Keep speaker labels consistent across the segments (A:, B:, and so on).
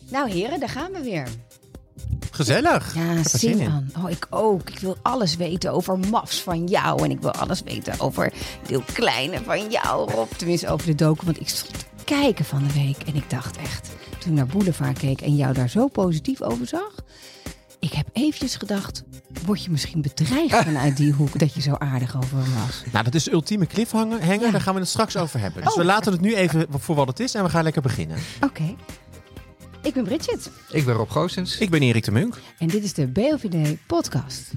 A: Nou heren, daar gaan we weer.
B: Gezellig.
A: Ja, Sinan. Oh, ik ook. Ik wil alles weten over MAFS van jou. En ik wil alles weten over Deel Kleine van jou, Rob. Tenminste, over de docu. Want ik stond te kijken van de week. En ik dacht echt, toen ik naar Boulevard keek en jou daar zo positief over zag. Ik heb eventjes gedacht, word je misschien bedreigd vanuit die hoek dat je zo aardig over hem was?
B: Nou, dat is de ultieme cliffhanger. Ja. Daar gaan we het straks over hebben. Dus we laten het nu even voor wat het is en we gaan lekker beginnen.
A: Oké. Ik ben Bridget.
C: Ik ben Rob Goossens.
B: Ik ben Erik de Munk.
A: En dit is de BOVD podcast.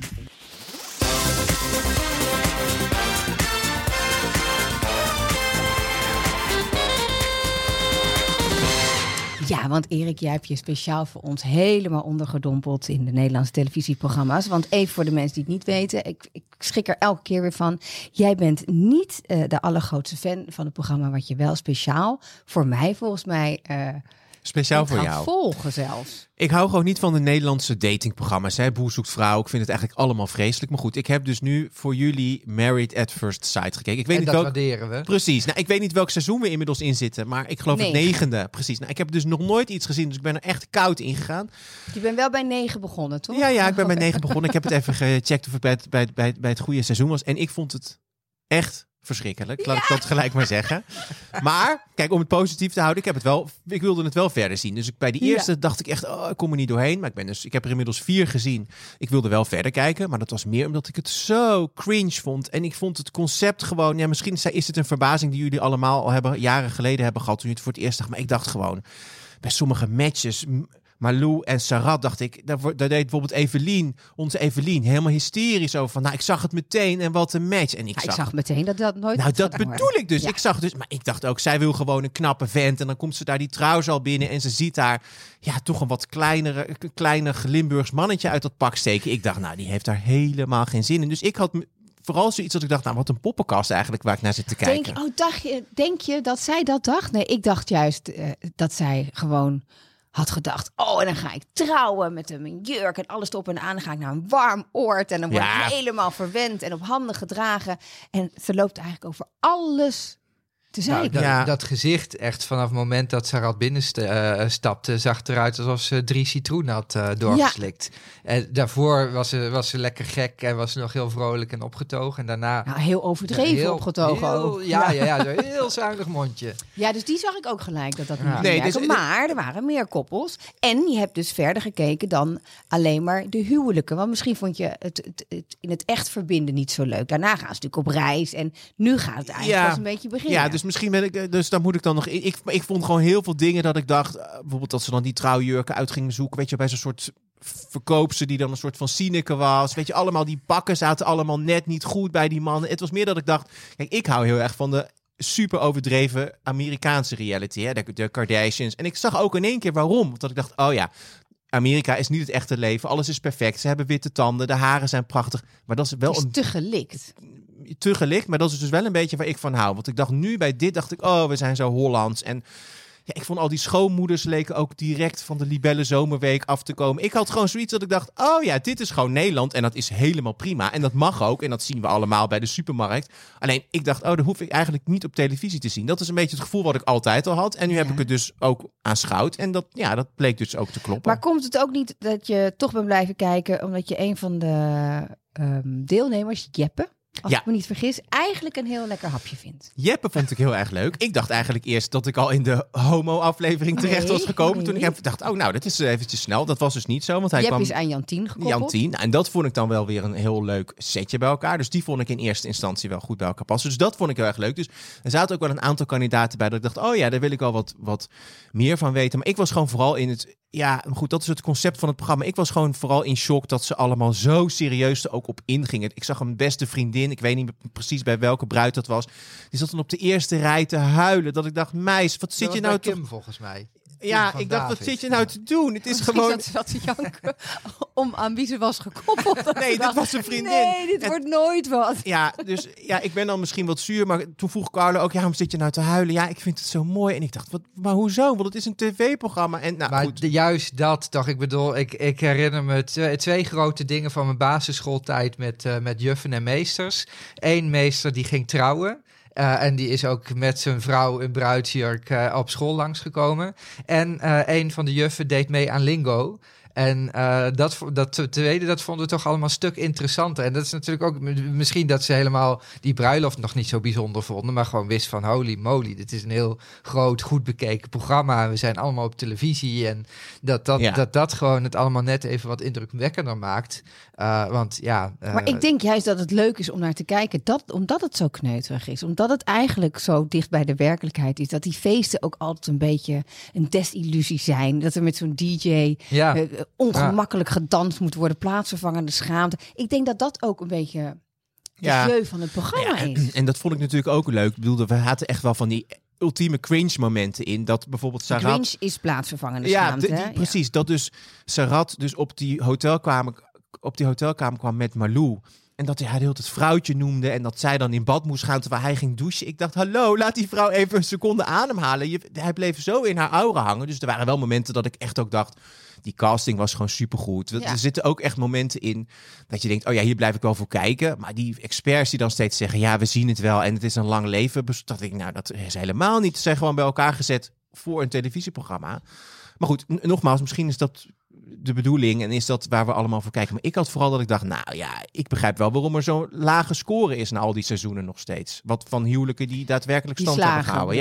A: Ja, want Erik, jij hebt je speciaal voor ons helemaal ondergedompeld in de Nederlandse televisieprogramma's. Want even voor de mensen die het niet weten, ik schrik er elke keer weer van. Jij bent niet de allergrootste fan van het programma, wat je wel speciaal voor mij volgens mij
B: speciaal voor jou.
A: Volgen zelfs.
B: Ik hou gewoon niet van de Nederlandse datingprogramma's. Hè? Boer zoekt vrouw. Ik vind het eigenlijk allemaal vreselijk. Maar goed, ik heb dus nu voor jullie Married at First Sight gekeken. Ik weet
C: en
B: niet
C: dat waarderen we.
B: Precies. Nou, ik weet niet welk seizoen we inmiddels in zitten. Maar ik geloof het 9e. Precies. Nou, ik heb dus nog nooit iets gezien. Dus ik ben er echt koud in gegaan.
A: Je bent wel bij 9 begonnen, toch?
B: Ja, ik ben bij 9 begonnen. Ik heb het even gecheckt of ik bij het goede seizoen was. En ik vond het echt verschrikkelijk. Laat ik dat gelijk maar zeggen. Maar, kijk, om het positief te houden, ik wilde het wel verder zien. Dus bij die eerste dacht ik echt, ik kom er niet doorheen. Maar ik heb er inmiddels 4 gezien. Ik wilde wel verder kijken, maar dat was meer omdat ik het zo cringe vond. En ik vond het concept gewoon, ja, misschien is het een verbazing die jullie allemaal al jaren geleden hebben gehad toen je het voor het eerst zag. Maar ik dacht gewoon, bij sommige matches, Malou en Sarat, dacht ik, daar deed bijvoorbeeld Evelien, onze Evelien, helemaal hysterisch over van, nou, ik zag het meteen en wat een match. En ik zag
A: meteen dat nooit.
B: Nou, dat bedoel ik dus. Ja. Ik zag dus, maar ik dacht ook, zij wil gewoon een knappe vent en dan komt ze daar die trouwzaal binnen en ze ziet daar, ja, toch een wat kleiner Limburgs mannetje uit dat pak steken. Ik dacht, nou, die heeft daar helemaal geen zin in. Dus ik had vooral zoiets dat ik dacht, nou, wat een poppenkast eigenlijk waar ik naar zit te kijken.
A: Denk je dat zij dat dacht? Nee, ik dacht juist dat zij gewoon had gedacht, en dan ga ik trouwen met een jurk en alles erop en aan. Dan ga ik naar een warm oord en dan word ik helemaal verwend en op handen gedragen. En ze loopt eigenlijk over alles te zeiken.
C: Nou, dat gezicht, echt vanaf het moment dat Sarat binnenstapte, zag eruit alsof ze 3 citroenen had doorgeslikt. Ja. En daarvoor was ze lekker gek en was ze nog heel vrolijk en opgetogen. En daarna
A: heel overdreven opgetogen ook.
C: Ja, zo heel zuinig mondje.
A: Ja, dus die zag ik ook gelijk dat niet werken. Dus, maar er waren meer koppels. En je hebt dus verder gekeken dan alleen maar de huwelijken. Want misschien vond je het in het echt verbinden niet zo leuk. Daarna gaan ze natuurlijk op reis en nu gaat het eigenlijk pas een beetje beginnen.
B: Ja, dus misschien ben ik, dus dan moet ik dan nog. Ik vond gewoon heel veel dingen dat ik dacht, bijvoorbeeld dat ze dan die trouwjurken uit gingen zoeken, weet je, bij zo'n soort verkoopster die dan een soort van Sineke was. Weet je, allemaal die pakken zaten allemaal net niet goed bij die mannen. Het was meer dat ik dacht, kijk, ik hou heel erg van de super overdreven Amerikaanse reality, hè, de Kardashians. En ik zag ook in één keer waarom. Want ik dacht, Amerika is niet het echte leven. Alles is perfect. Ze hebben witte tanden, de haren zijn prachtig. Maar dat is wel te gelikt, maar dat is dus wel een beetje waar ik van hou. Want ik dacht nu bij dit, dacht ik, we zijn zo Hollands. En ja, ik vond al die schoonmoeders leken ook direct van de Libelle Zomerweek af te komen. Ik had gewoon zoiets dat ik dacht, dit is gewoon Nederland. En dat is helemaal prima. En dat mag ook. En dat zien we allemaal bij de supermarkt. Alleen, ik dacht, dat hoef ik eigenlijk niet op televisie te zien. Dat is een beetje het gevoel wat ik altijd al had. En nu heb ik het dus ook aanschouwd. En dat bleek dus ook te kloppen.
A: Maar komt het ook niet dat je toch bent blijven kijken, omdat je een van de deelnemers, Jeppe, als ik me niet vergis, eigenlijk een heel lekker hapje vindt.
B: Jeppe vond ik heel erg leuk. Ik dacht eigenlijk eerst dat ik al in de homo-aflevering terecht was gekomen. Toen ik dacht, dat is eventjes snel. Dat was dus niet zo. Want hij
A: Jeppe is aan Jantien gekoppeld.
B: Jantien. En dat vond ik dan wel weer een heel leuk setje bij elkaar. Dus die vond ik in eerste instantie wel goed bij elkaar passen. Dus dat vond ik heel erg leuk. Dus er zaten ook wel een aantal kandidaten bij dat ik dacht, daar wil ik wel wat meer van weten. Maar ik was gewoon vooral in het. Ja, goed, dat is het concept van het programma. Ik was gewoon vooral in shock dat ze allemaal zo serieus er ook op ingingen. Ik zag een beste vriendin, ik weet niet precies bij welke bruid dat was. Die zat dan op de eerste rij te huilen. Dat ik dacht, meis, wat zit je nou te...
C: Kim, volgens mij.
B: Ja, ik dacht, wat zit je nou te doen? Het is gewoon...
A: Zat ze janken om aan wie ze was gekoppeld.
B: Nee, dat was een vriendin.
A: Nee, dit wordt nooit wat.
B: Ja, dus ik ben dan misschien wat zuur. Maar toen vroeg Carlo ook, waarom zit je nou te huilen? Ja, ik vind het zo mooi. En ik dacht, maar hoezo? Want het is een tv-programma. En,
C: maar goed. Juist dat, dacht ik. Bedoel, ik herinner me 2 grote dingen van mijn basisschooltijd met juffen en meesters. 1 meester die ging trouwen. En die is ook met zijn vrouw in bruidsjurk op school langsgekomen. En een van de juffen deed mee aan Lingo. En dat tweede, dat vonden we toch allemaal een stuk interessanter. En dat is natuurlijk ook misschien dat ze helemaal die bruiloft nog niet zo bijzonder vonden, maar gewoon wist van holy moly, dit is een heel groot, goed bekeken programma. We zijn allemaal op televisie en dat gewoon het allemaal net even wat indrukwekkender maakt. Maar
A: ik denk juist dat het leuk is om naar te kijken, omdat het zo kneuterig is. Omdat het eigenlijk zo dicht bij de werkelijkheid is. Dat die feesten ook altijd een beetje een desillusie zijn. Dat er met zo'n DJ ongemakkelijk gedanst moet worden, plaatsvervangende schaamte. Ik denk dat dat ook een beetje de jeu van het programma is.
B: En dat vond ik natuurlijk ook leuk. Ik bedoel, we hadden echt wel van die ultieme cringe momenten in. Dat bijvoorbeeld Sarat...
A: Cringe is plaatsvervangende schaamte.
B: Precies. Dat dus Sarat dus op die hotelkamer kwam met Malou. En dat hij haar de hele tijd vrouwtje noemde. En dat zij dan in bad moest gaan terwijl hij ging douchen. Ik dacht, hallo, laat die vrouw even een seconde ademhalen. Hij bleef zo in haar aura hangen. Dus er waren wel momenten dat ik echt ook dacht, die casting was gewoon supergoed. Ja. Er zitten ook echt momenten in dat je denkt, oh ja, hier blijf ik wel voor kijken. Maar die experts die dan steeds zeggen, ja, we zien het wel en het is een lang leven. Dat ik, nou, dat is helemaal niet. Ze zijn gewoon bij elkaar gezet voor een televisieprogramma. Maar goed, nogmaals, misschien is dat de bedoeling en is dat waar we allemaal voor kijken. Maar ik had vooral dat ik dacht, nou ja, ik begrijp wel waarom er zo'n lage score is na al die seizoenen nog steeds. Wat van huwelijken die daadwerkelijk stand hebben gehouden.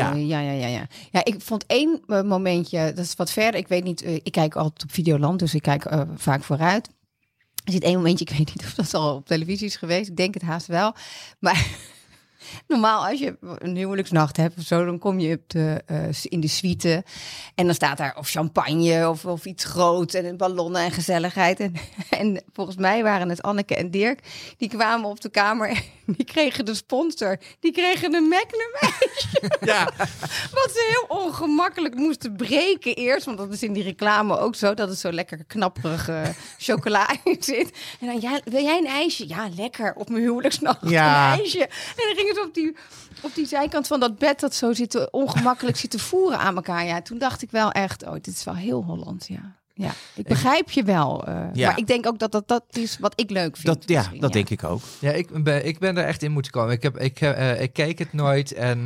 A: Ja, ik vond één momentje, dat is wat verder. Ik weet niet, ik kijk altijd op Videoland, dus ik kijk vaak vooruit. Er zit één momentje, ik weet niet of dat al op televisie is geweest. Ik denk het haast wel. Maar normaal als je een huwelijksnacht hebt of zo, dan kom je in de suite en dan staat daar of champagne of iets groots en ballonnen en gezelligheid. En volgens mij waren het Anneke en Dirk, die kwamen op de kamer en die kregen de sponsor, die kregen een Magnum ijsje. Ja. Wat ze heel ongemakkelijk moesten breken eerst, want dat is in die reclame ook zo, dat het zo lekker knapperige chocola in zit. En dan, wil jij een ijsje? Ja, lekker, op mijn huwelijksnacht een ijsje. En dan gingen ze op die zijkant van dat bed dat zo ongemakkelijk zitten voeren aan elkaar. Ja, toen dacht ik wel echt, dit is wel heel Holland, Ja, ik begrijp je wel. Maar ik denk ook dat is wat ik leuk vind.
B: Dat denk ik ook.
C: Ja, ik ben er echt in moeten komen. Ik keek het nooit en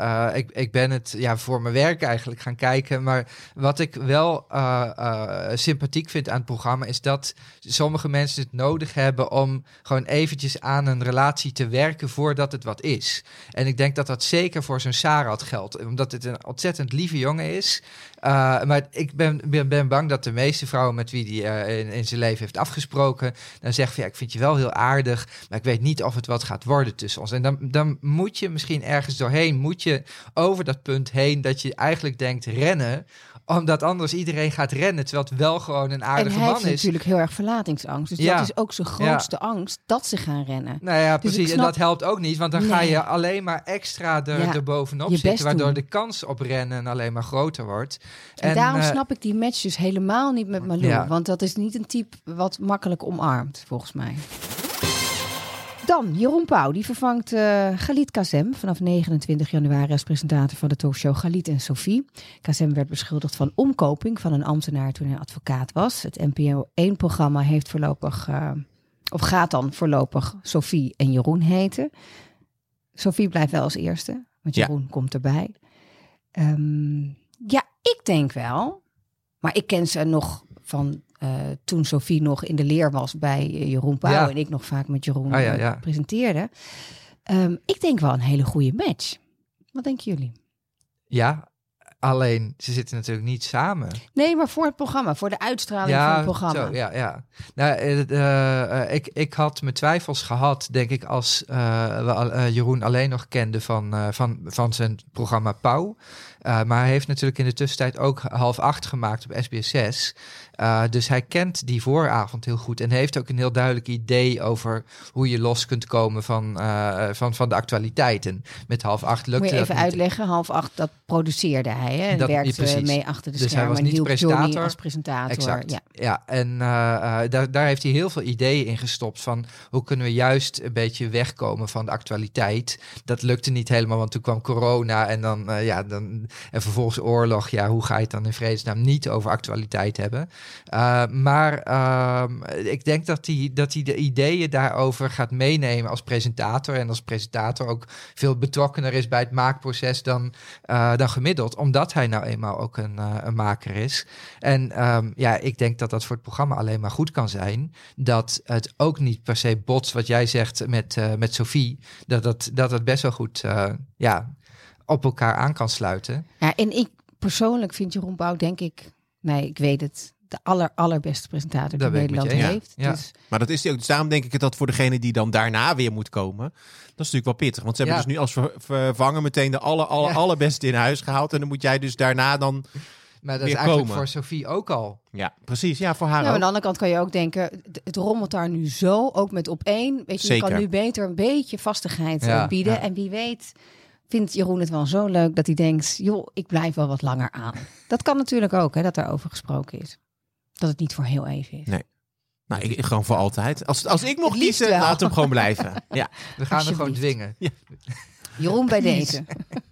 C: ik ben het voor mijn werk eigenlijk gaan kijken. Maar wat ik wel sympathiek vind aan het programma is dat sommige mensen het nodig hebben om gewoon eventjes aan een relatie te werken voordat het wat is. En ik denk dat dat zeker voor zo'n Sarat geldt. Omdat het een ontzettend lieve jongen is. Maar ik ben bang dat de meeste vrouwen met wie hij in zijn leven heeft afgesproken, dan zeggen van ik vind je wel heel aardig, maar ik weet niet of het wat gaat worden tussen ons. En dan moet je misschien ergens doorheen, moet je over dat punt heen dat je eigenlijk denkt rennen, omdat anders iedereen gaat rennen, terwijl het wel gewoon een aardige man is. En hij heeft
A: natuurlijk heel erg verlatingsangst. Dus dat is ook zijn grootste angst, dat ze gaan rennen.
C: Nou ja, dus precies. En dat helpt ook niet, want dan ga je alleen maar extra er bovenop zitten, waardoor de kans op rennen alleen maar groter wordt.
A: En daarom snap ik die match dus helemaal niet met Malou. Want dat is niet een type wat makkelijk omarmt, volgens mij. Dan, Jeroen Pauw, die vervangt Galit Kazem vanaf 29 januari als presentator van de talkshow Galit en Sophie. Kazem werd beschuldigd van omkoping van een ambtenaar toen hij advocaat was. Het NPO 1-programma heeft voorlopig, of gaat dan voorlopig Sophie en Jeroen heten. Sophie blijft wel als eerste, want Jeroen komt erbij. Ik denk wel, maar ik ken ze nog van toen Sophie nog in de leer was bij Jeroen Pauw en ik nog vaak met Jeroen presenteerde. Ik denk wel een hele goede match. Wat denken jullie?
C: Ja, alleen ze zitten natuurlijk niet samen.
A: Nee, maar voor het programma, voor de uitstraling van het programma.
C: Zo, Nou, ik had mijn twijfels gehad, denk ik, als we Jeroen alleen nog kende van zijn programma Pauw. Maar hij heeft natuurlijk in de tussentijd ook 7:30 gemaakt op SBS6. Dus hij kent die vooravond heel goed. En heeft ook een heel duidelijk idee over hoe je los kunt komen van de actualiteiten. Met 7:30 lukte dat.
A: Moet je even uitleggen, 7:30, dat produceerde hij. Hè? En werkte mee achter de schermen.
C: Hij was niet presentator.
A: Als presentator.
C: Exact. Ja. En daar heeft hij heel veel ideeën in gestopt van hoe kunnen we juist een beetje wegkomen van de actualiteit. Dat lukte niet helemaal, want toen kwam corona en dan En vervolgens oorlog, hoe ga je het dan in vredesnaam niet over actualiteit hebben? Maar ik denk dat hij de ideeën daarover gaat meenemen als presentator. En als presentator ook veel betrokkener is bij het maakproces dan gemiddeld. Omdat hij nou eenmaal ook een maker is. En ik denk dat dat voor het programma alleen maar goed kan zijn. Dat het ook niet per se botst wat jij zegt met Sophie. Dat het best wel goed op elkaar aan kan sluiten.
A: Ja, en ik persoonlijk vind Jeroen Pauw, denk ik... Nee, ik weet het. De allerbeste presentator die Nederland heeft.
C: Ja.
A: Dus...
B: Maar dat is die ook. Dus daarom denk ik dat voor degene die dan daarna weer moet komen... dat is natuurlijk wel pittig. Want ze hebben dus nu als vervanger meteen de allerbeste in huis gehaald. En dan moet jij dus daarna dan...
C: Maar dat is eigenlijk voor Sophie ook al.
B: Ja, precies. Ja, voor haar
A: maar
B: ook.
A: aan de andere kant kan je ook denken... het rommelt daar nu zo, ook met Op1. Weet je,
B: Zeker.
A: je kan nu beter een beetje vastigheid bieden.
C: Ja.
A: En wie weet vindt Jeroen het wel zo leuk dat hij denkt... joh, ik blijf wel wat langer aan. Dat kan natuurlijk ook, dat daarover gesproken is. Dat het niet voor heel even is.
B: Nee. Nou, ik gewoon voor altijd. Als ik mocht
A: Het liefst
B: kiezen,
A: wel.
B: laat hem gewoon blijven. Ja.
C: We gaan er gewoon dwingen.
B: Ja.
A: Jeroen bij deze.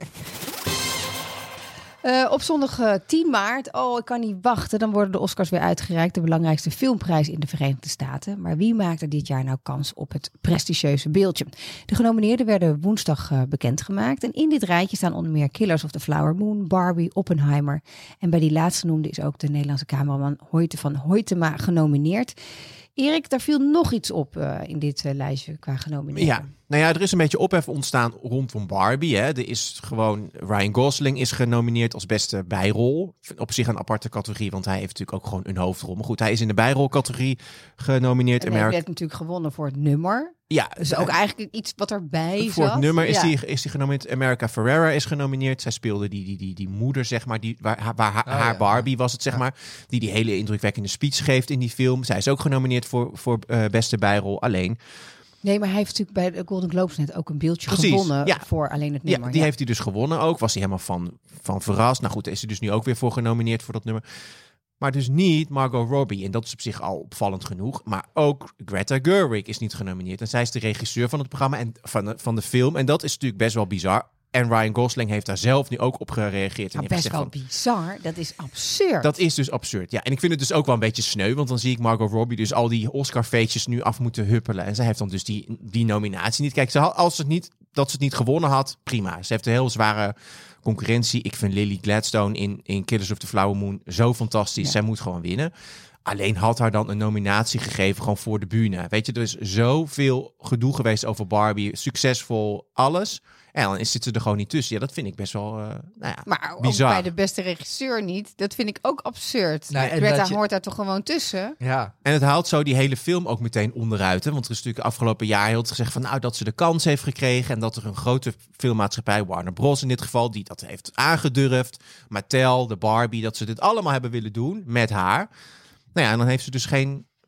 A: Op zondag 10 maart, ik kan niet wachten, dan worden de Oscars weer uitgereikt. De belangrijkste filmprijs in de Verenigde Staten. Maar wie maakt er dit jaar nou kans op het prestigieuze beeldje? De genomineerden werden woensdag bekendgemaakt. En in dit rijtje staan onder meer Killers of the Flower Moon, Barbie, Oppenheimer. En bij die laatste noemde is ook de Nederlandse cameraman Hoyte van Hoytema genomineerd. Erik, daar viel nog iets op in dit lijstje qua genomineerden.
B: Ja, nou ja, er is een beetje ophef ontstaan rondom Barbie. Hè. Er is gewoon, Ryan Gosling is genomineerd als beste bijrol. Op zich een aparte categorie, want hij heeft natuurlijk ook gewoon een hoofdrol. Maar goed, hij is in de bijrolcategorie genomineerd.
A: En hij heeft natuurlijk gewonnen voor het nummer.
B: Ja,
A: dus ook eigenlijk iets wat erbij zat.
B: Voor het nummer is hij genomineerd. America Ferrera is genomineerd. Zij speelde die moeder, zeg maar, haar Barbie was het, zeg maar. Die hele indrukwekkende speech geeft in die film. Zij is ook genomineerd voor beste bijrol. Alleen...
A: Nee, maar hij heeft natuurlijk bij de Golden Globes net ook een beeldje gewonnen voor alleen het nummer.
B: Ja, die heeft hij dus gewonnen ook. Was hij helemaal van verrast. Nou goed, is hij dus nu ook weer voor genomineerd voor dat nummer. Maar dus niet Margot Robbie. En dat is op zich al opvallend genoeg. Maar ook Greta Gerwig is niet genomineerd. En zij is de regisseur van het programma en van de film. En dat is natuurlijk best wel bizar. En Ryan Gosling heeft daar zelf nu ook op gereageerd. En
A: best wel bizar. Dat is absurd.
B: Dat is dus absurd. Ja, en ik vind het dus ook wel een beetje sneu. Want dan zie ik Margot Robbie dus al die Oscar-feestjes nu af moeten huppelen. En zij heeft dan dus die nominatie niet. Kijk, dat ze het niet gewonnen had, prima. Ze heeft een heel zware concurrentie. Ik vind Lily Gladstone in Killers of the Flower Moon zo fantastisch. Ja. Zij moet gewoon winnen. Alleen had haar dan een nominatie gegeven gewoon voor de bühne. Weet je, er is zoveel gedoe geweest over Barbie. Succesvol, alles. En dan zit ze er gewoon niet tussen. Ja, dat vind ik best wel
A: maar
B: bizar.
A: Ook bij de beste regisseur niet. Dat vind ik ook absurd.
C: Nou,
A: Greta hoort daar toch gewoon tussen?
C: Ja.
B: En het haalt zo die hele film ook meteen onderuit. Hè? Want er is natuurlijk afgelopen jaar heel gezegd van dat ze de kans heeft gekregen. En dat er een grote filmmaatschappij, Warner Bros. in dit geval, die dat heeft aangedurfd. Mattel, de Barbie, dat ze dit allemaal hebben willen doen met haar. Nou ja, en dan heeft ze dus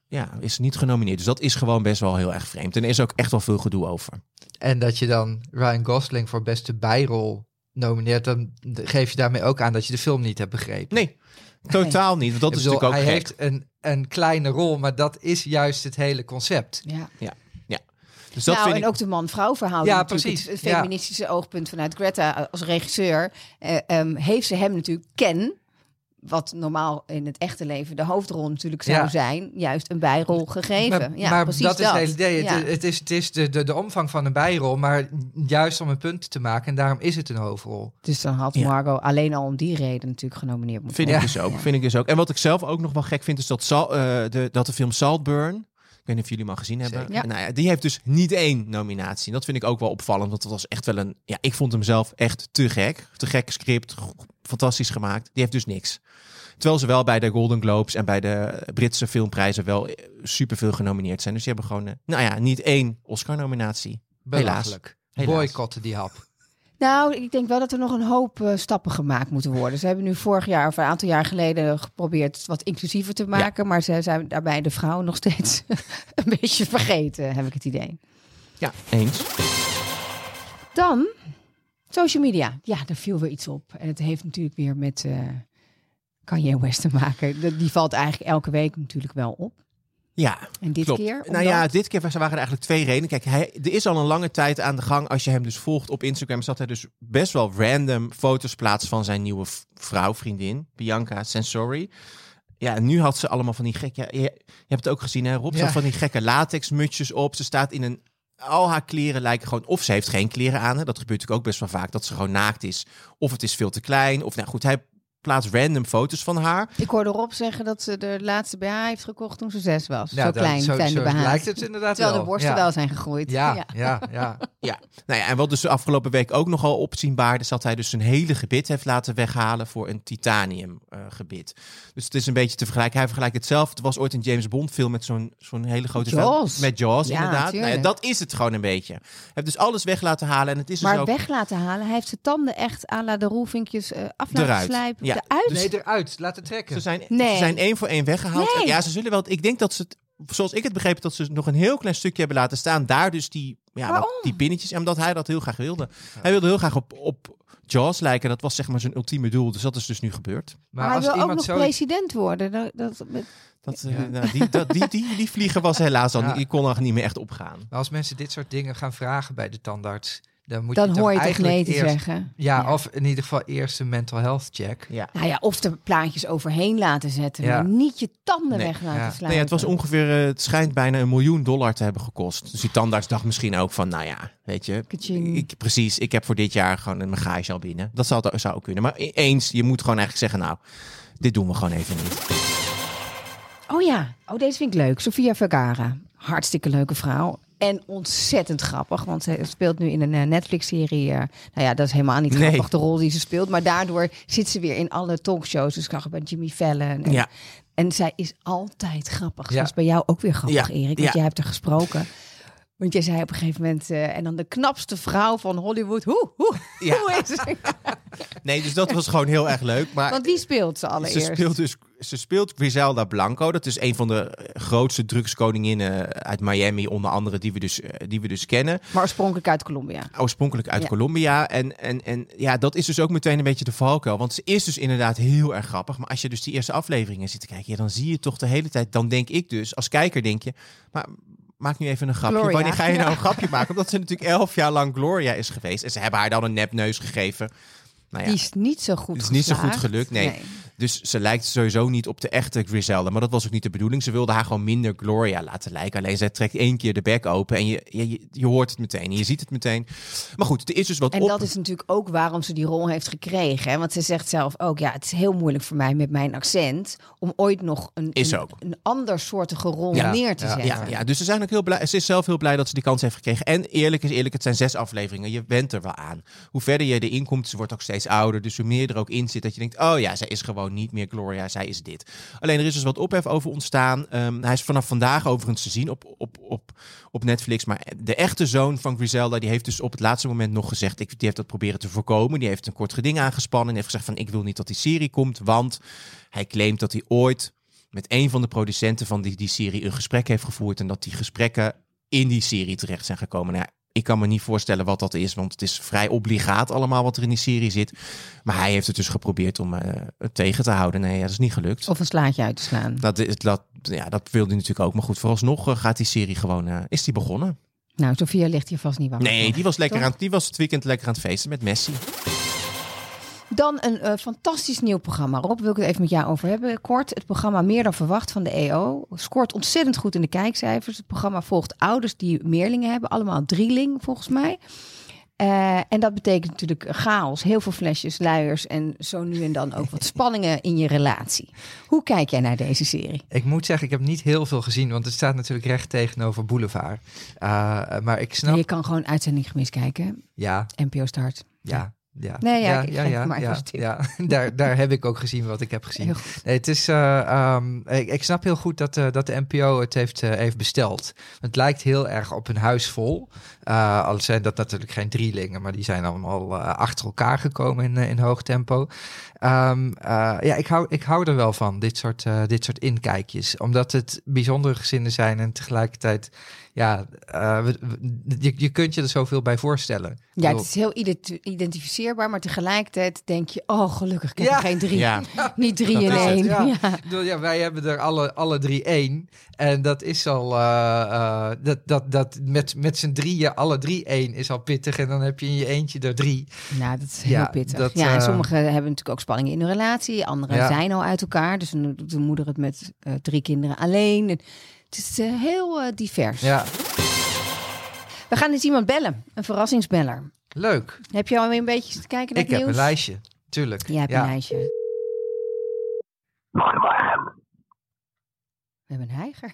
B: is niet genomineerd. Dus dat is gewoon best wel heel erg vreemd. En er is ook echt wel veel gedoe over.
C: En dat je dan Ryan Gosling voor beste bijrol nomineert, dan geef je daarmee ook aan dat je de film niet hebt begrepen.
B: Nee, totaal niet. Want dat is natuurlijk ook
C: hij
B: gek.
C: heeft een kleine rol, maar dat is juist het hele concept.
A: Ja.
B: Dus dat
A: en ook de man-vrouw verhouding.
C: Ja, precies.
A: Het feministische oogpunt vanuit Greta als regisseur. Heeft ze hem natuurlijk wat normaal in het echte leven de hoofdrol natuurlijk zou zijn, juist een bijrol gegeven.
C: Maar
A: precies
C: dat is het hele idee.
A: Ja.
C: Het is de omvang van een bijrol, maar juist om een punt te maken. En daarom is het een hoofdrol.
A: Dus dan had Margot alleen al om die reden natuurlijk genomineerd moeten
B: worden. Vind ik dus ook. En wat ik zelf ook nog wel gek vind, is dat de film Saltburn, ik weet niet of jullie hem al gezien hebben.
A: Ja.
B: Nou ja, die heeft dus niet 1 nominatie. En dat vind ik ook wel opvallend, want dat was echt wel een... Ja, ik vond hem zelf echt te gek. Te gek script, fantastisch gemaakt. Die heeft dus niks. Terwijl ze wel bij de Golden Globes en bij de Britse filmprijzen wel superveel genomineerd zijn. Dus die hebben gewoon, niet 1 Oscar-nominatie.
C: Belachelijk. Boycotten die hap.
A: Nou, ik denk wel dat er nog een hoop stappen gemaakt moeten worden. Ze hebben nu vorig jaar of een aantal jaar geleden geprobeerd het wat inclusiever te maken. Ja. Maar ze zijn daarbij de vrouwen nog steeds een beetje vergeten, heb ik het idee.
B: Ja, eens.
A: Dan, social media. Ja, daar viel weer iets op. En het heeft natuurlijk weer met Kanye West te maken. Die valt eigenlijk elke week natuurlijk wel op.
B: Ja,
A: En dit
B: klopt.
A: keer?
B: Nou
A: Omdat?
B: ja, dit keer waren er eigenlijk 2 redenen. Kijk, er is al een lange tijd aan de gang. Als je hem dus volgt op Instagram, zat hij dus best wel random foto's plaatsen van zijn nieuwe vriendin, Bianca Censori. Ja, en nu had ze allemaal van die gekke... Je hebt het ook gezien, hè, Rob? Ze had van die gekke latexmutsjes op. Ze staat in een... Al haar kleren lijken gewoon... Of ze heeft geen kleren aan. Hè. Dat gebeurt natuurlijk ook best wel vaak. Dat ze gewoon naakt is. Of het is veel te klein. Of nou goed, hij plaatst random foto's van haar.
A: Ik hoorde Rob zeggen dat ze de laatste BH heeft gekocht toen ze 6 was.
C: Ja,
A: zo klein zijn de BH's.
C: lijkt het inderdaad
A: Terwijl
C: wel.
A: de borsten wel zijn gegroeid.
C: Ja.
B: Ja, nou ja, en wat dus de afgelopen week ook nogal opzienbaar is, dat hij dus een hele gebit heeft laten weghalen voor een titanium gebit. Dus het is een beetje te vergelijken. Hij vergelijkt het zelf. Het was ooit een James Bond film met zo'n hele grote
A: Jaws.
B: Met Jaws,
A: Ja,
B: inderdaad. Nou ja, dat is het gewoon een beetje. Hij heeft dus alles weg laten halen en het is
A: Maar
B: dus ook
A: weg laten halen. Hij heeft zijn tanden echt à la de roelvinkjes af laten
B: Eruit.
A: slijpen.
B: Ja.
A: Eruit?
C: Nee, eruit. Laten trekken.
B: Ze zijn
A: Nee.
B: 1 voor 1 weggehaald.
A: Nee.
B: En ja, ze zullen wel. Ik denk dat ze het, zoals ik het begreep, dat ze nog een heel klein stukje hebben laten staan. Daar dus die pinnetjes. En omdat hij dat heel graag wilde. Hij wilde heel graag op Jaws lijken. Dat was zeg maar zijn ultieme doel. Dus dat is dus nu gebeurd.
A: Maar hij
C: als
A: wil ook
C: iemand
A: nog
C: zo...
A: president worden.
B: Die vlieger was helaas al.
C: Ja.
B: Die kon nog niet meer echt opgaan.
C: Maar als mensen dit soort dingen gaan vragen bij de tandarts, dan moet
A: Dan
C: je toch
A: hoor je toch
C: eigenlijk
A: nee te
C: eerst,
A: zeggen.
C: Ja, of in ieder geval eerst een mental health check.
B: Ja.
A: Nou ja, of er plaatjes overheen laten zetten.
C: Ja.
A: Maar niet je tanden
B: Nee.
A: weg laten
C: Ja.
A: slijpen.
B: Nee, het was ongeveer, het schijnt bijna $1 miljoen te hebben gekost. Dus die tandarts dacht misschien ook van, nou ja, weet je,
A: Kaching.
B: ik heb voor dit jaar gewoon een bagage al binnen. Dat zou ook kunnen. Maar eens, je moet gewoon eigenlijk zeggen, nou, dit doen we gewoon even niet.
A: Oh ja, deze vind ik leuk. Sofia Vergara. Hartstikke leuke vrouw. En ontzettend grappig, want ze speelt nu in een Netflix-serie. Nou ja, dat is helemaal niet grappig, de rol die ze speelt. Maar daardoor zit ze weer in alle talkshows. Dus ik zag het bij Jimmy Fallon. En,
B: Ja.
A: en zij is altijd grappig.
C: Ja.
A: Dat is bij jou ook weer grappig,
B: Ja.
A: Erik. Want
B: Ja.
A: jij hebt er gesproken. Want jij zei op een gegeven moment... en dan de knapste vrouw van Hollywood. Hoe is ze?
B: Nee, dus dat was gewoon heel erg leuk. Maar
A: Want wie speelt ze allereerst?
B: Ze speelt Griselda Blanco. Dat is een van de grootste drugskoninginnen uit Miami, onder andere, die we dus kennen.
A: Maar oorspronkelijk uit Colombia.
B: Oorspronkelijk uit
A: Ja.
B: Colombia. En ja, dat is dus ook meteen een beetje de valkuil. Want ze is dus inderdaad heel erg grappig. Maar als je dus die eerste afleveringen zit te kijken, ja, dan zie je toch de hele tijd. Dan denk ik dus, als kijker denk je, maar maak nu even een grapje.
A: Gloria.
B: Wanneer ga je nou een grapje maken? Omdat ze natuurlijk 11 jaar lang Gloria is geweest. En ze hebben haar dan een nepneus gegeven. Nou ja,
A: Die is niet zo goed
B: het is niet zo goed
A: geslaagd.
B: gelukt, nee. Dus ze lijkt sowieso niet op de echte Griselda. Maar dat was ook niet de bedoeling. Ze wilde haar gewoon minder Gloria laten lijken. Alleen zij trekt 1 keer de bek open en je hoort het meteen. Je ziet het meteen. Maar goed, er is dus wat
A: En dat is natuurlijk ook waarom ze die rol heeft gekregen. Hè? Want ze zegt zelf ook, ja, het is heel moeilijk voor mij met mijn accent om ooit nog een ander soortige rol neer te zetten.
B: Ja, dus ze zijn ook heel blij. Ze is zelf heel blij dat ze die kans heeft gekregen. En eerlijk is eerlijk, het zijn 6 afleveringen. Je went er wel aan. Hoe verder je erin komt, ze wordt ook steeds ouder. Dus hoe meer er ook in zit, dat je denkt, oh ja, zij is gewoon niet meer Gloria, zij is dit. Alleen er is dus wat ophef over ontstaan. Hij is vanaf vandaag overigens te zien op Netflix. Maar de echte zoon van Griselda, die heeft dus op het laatste moment nog gezegd, die heeft dat proberen te voorkomen. Die heeft een kort geding aangespannen en heeft gezegd van, ik wil niet dat die serie komt, want hij claimt dat hij ooit met een van de producenten van die serie een gesprek heeft gevoerd en dat die gesprekken in die serie terecht zijn gekomen. Nou ja, ik kan me niet voorstellen wat dat is, want het is vrij obligaat allemaal wat er in die serie zit. Maar hij heeft het dus geprobeerd om het tegen te houden. Nee, dat is niet gelukt.
A: Of een slaatje uit te slaan.
B: Dat wilde hij natuurlijk ook. Maar goed, vooralsnog gaat die serie gewoon, is die begonnen.
A: Nou, Sofia ligt hier vast niet wakker.
B: Nee, die was het weekend lekker aan het feesten met Messi.
A: Dan een fantastisch nieuw programma. Rob, wil ik het even met jou over hebben. Kort, het programma Meer dan Verwacht van de EO. Scoort ontzettend goed in de kijkcijfers. Het programma volgt ouders die meerlingen hebben. Allemaal drieling, volgens mij. En dat betekent natuurlijk chaos. Heel veel flesjes, luiers en zo nu en dan ook wat spanningen in je relatie. Hoe kijk jij naar deze serie?
C: Ik moet zeggen, ik heb niet heel veel gezien, want het staat natuurlijk recht tegenover Boulevard. Maar ik snap...
A: Nee, je kan gewoon uitzending gemist kijken.
C: Ja.
A: NPO Start.
C: Ja. Ja.
A: Nee,
C: Daar heb ik ook gezien wat ik heb gezien. Nee, het is, ik snap heel goed dat de NPO het heeft besteld. Het lijkt heel erg op een huis vol. Al zijn dat natuurlijk geen drielingen, maar die zijn allemaal achter elkaar gekomen in hoog tempo. Ik hou er wel van, dit soort inkijkjes. Omdat het bijzondere gezinnen zijn en tegelijkertijd... Ja, je kunt je er zoveel bij voorstellen.
A: Ja, het is heel identificeerbaar realiseerbaar. Maar tegelijkertijd denk je, oh gelukkig, ik heb er geen 3.
B: Ja.
A: Niet 3
B: Dat
A: in
B: is het,
A: 1.
C: ja.
A: Ja.
C: Ik bedoel, wij hebben er alle 3 1. En dat is al... dat met z'n drieën alle 3 1 is al pittig. En dan heb je in je eentje er 3.
A: Nou, dat is heel pittig.
C: Dat,
A: en sommigen hebben natuurlijk ook spanningen in hun relatie. Anderen zijn al uit elkaar. Dus dan doet de moeder het met 3 kinderen alleen. En het is heel divers.
C: Ja.
A: We gaan eens iemand bellen. Een verrassingsbeller.
C: Leuk.
A: Heb je al een beetje te kijken naar
C: Ik
A: het
C: heb
A: nieuws?
C: een lijstje. Tuurlijk.
A: Jij hebt een lijstje. We hebben een heiger.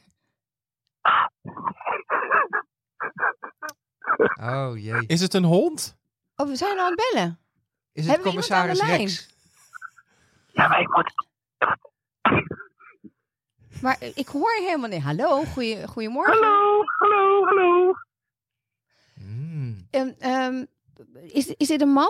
C: Oh jee.
B: Is het een hond?
A: Oh, we zijn al aan het bellen.
C: Is het
A: Hebben we iemand
C: commissaris
A: aan de
C: Rex?
D: Ja, maar ik moet...
A: Maar ik hoor helemaal niet. Hallo, goedemorgen.
D: Hallo.
C: Mm.
A: Is dit een man?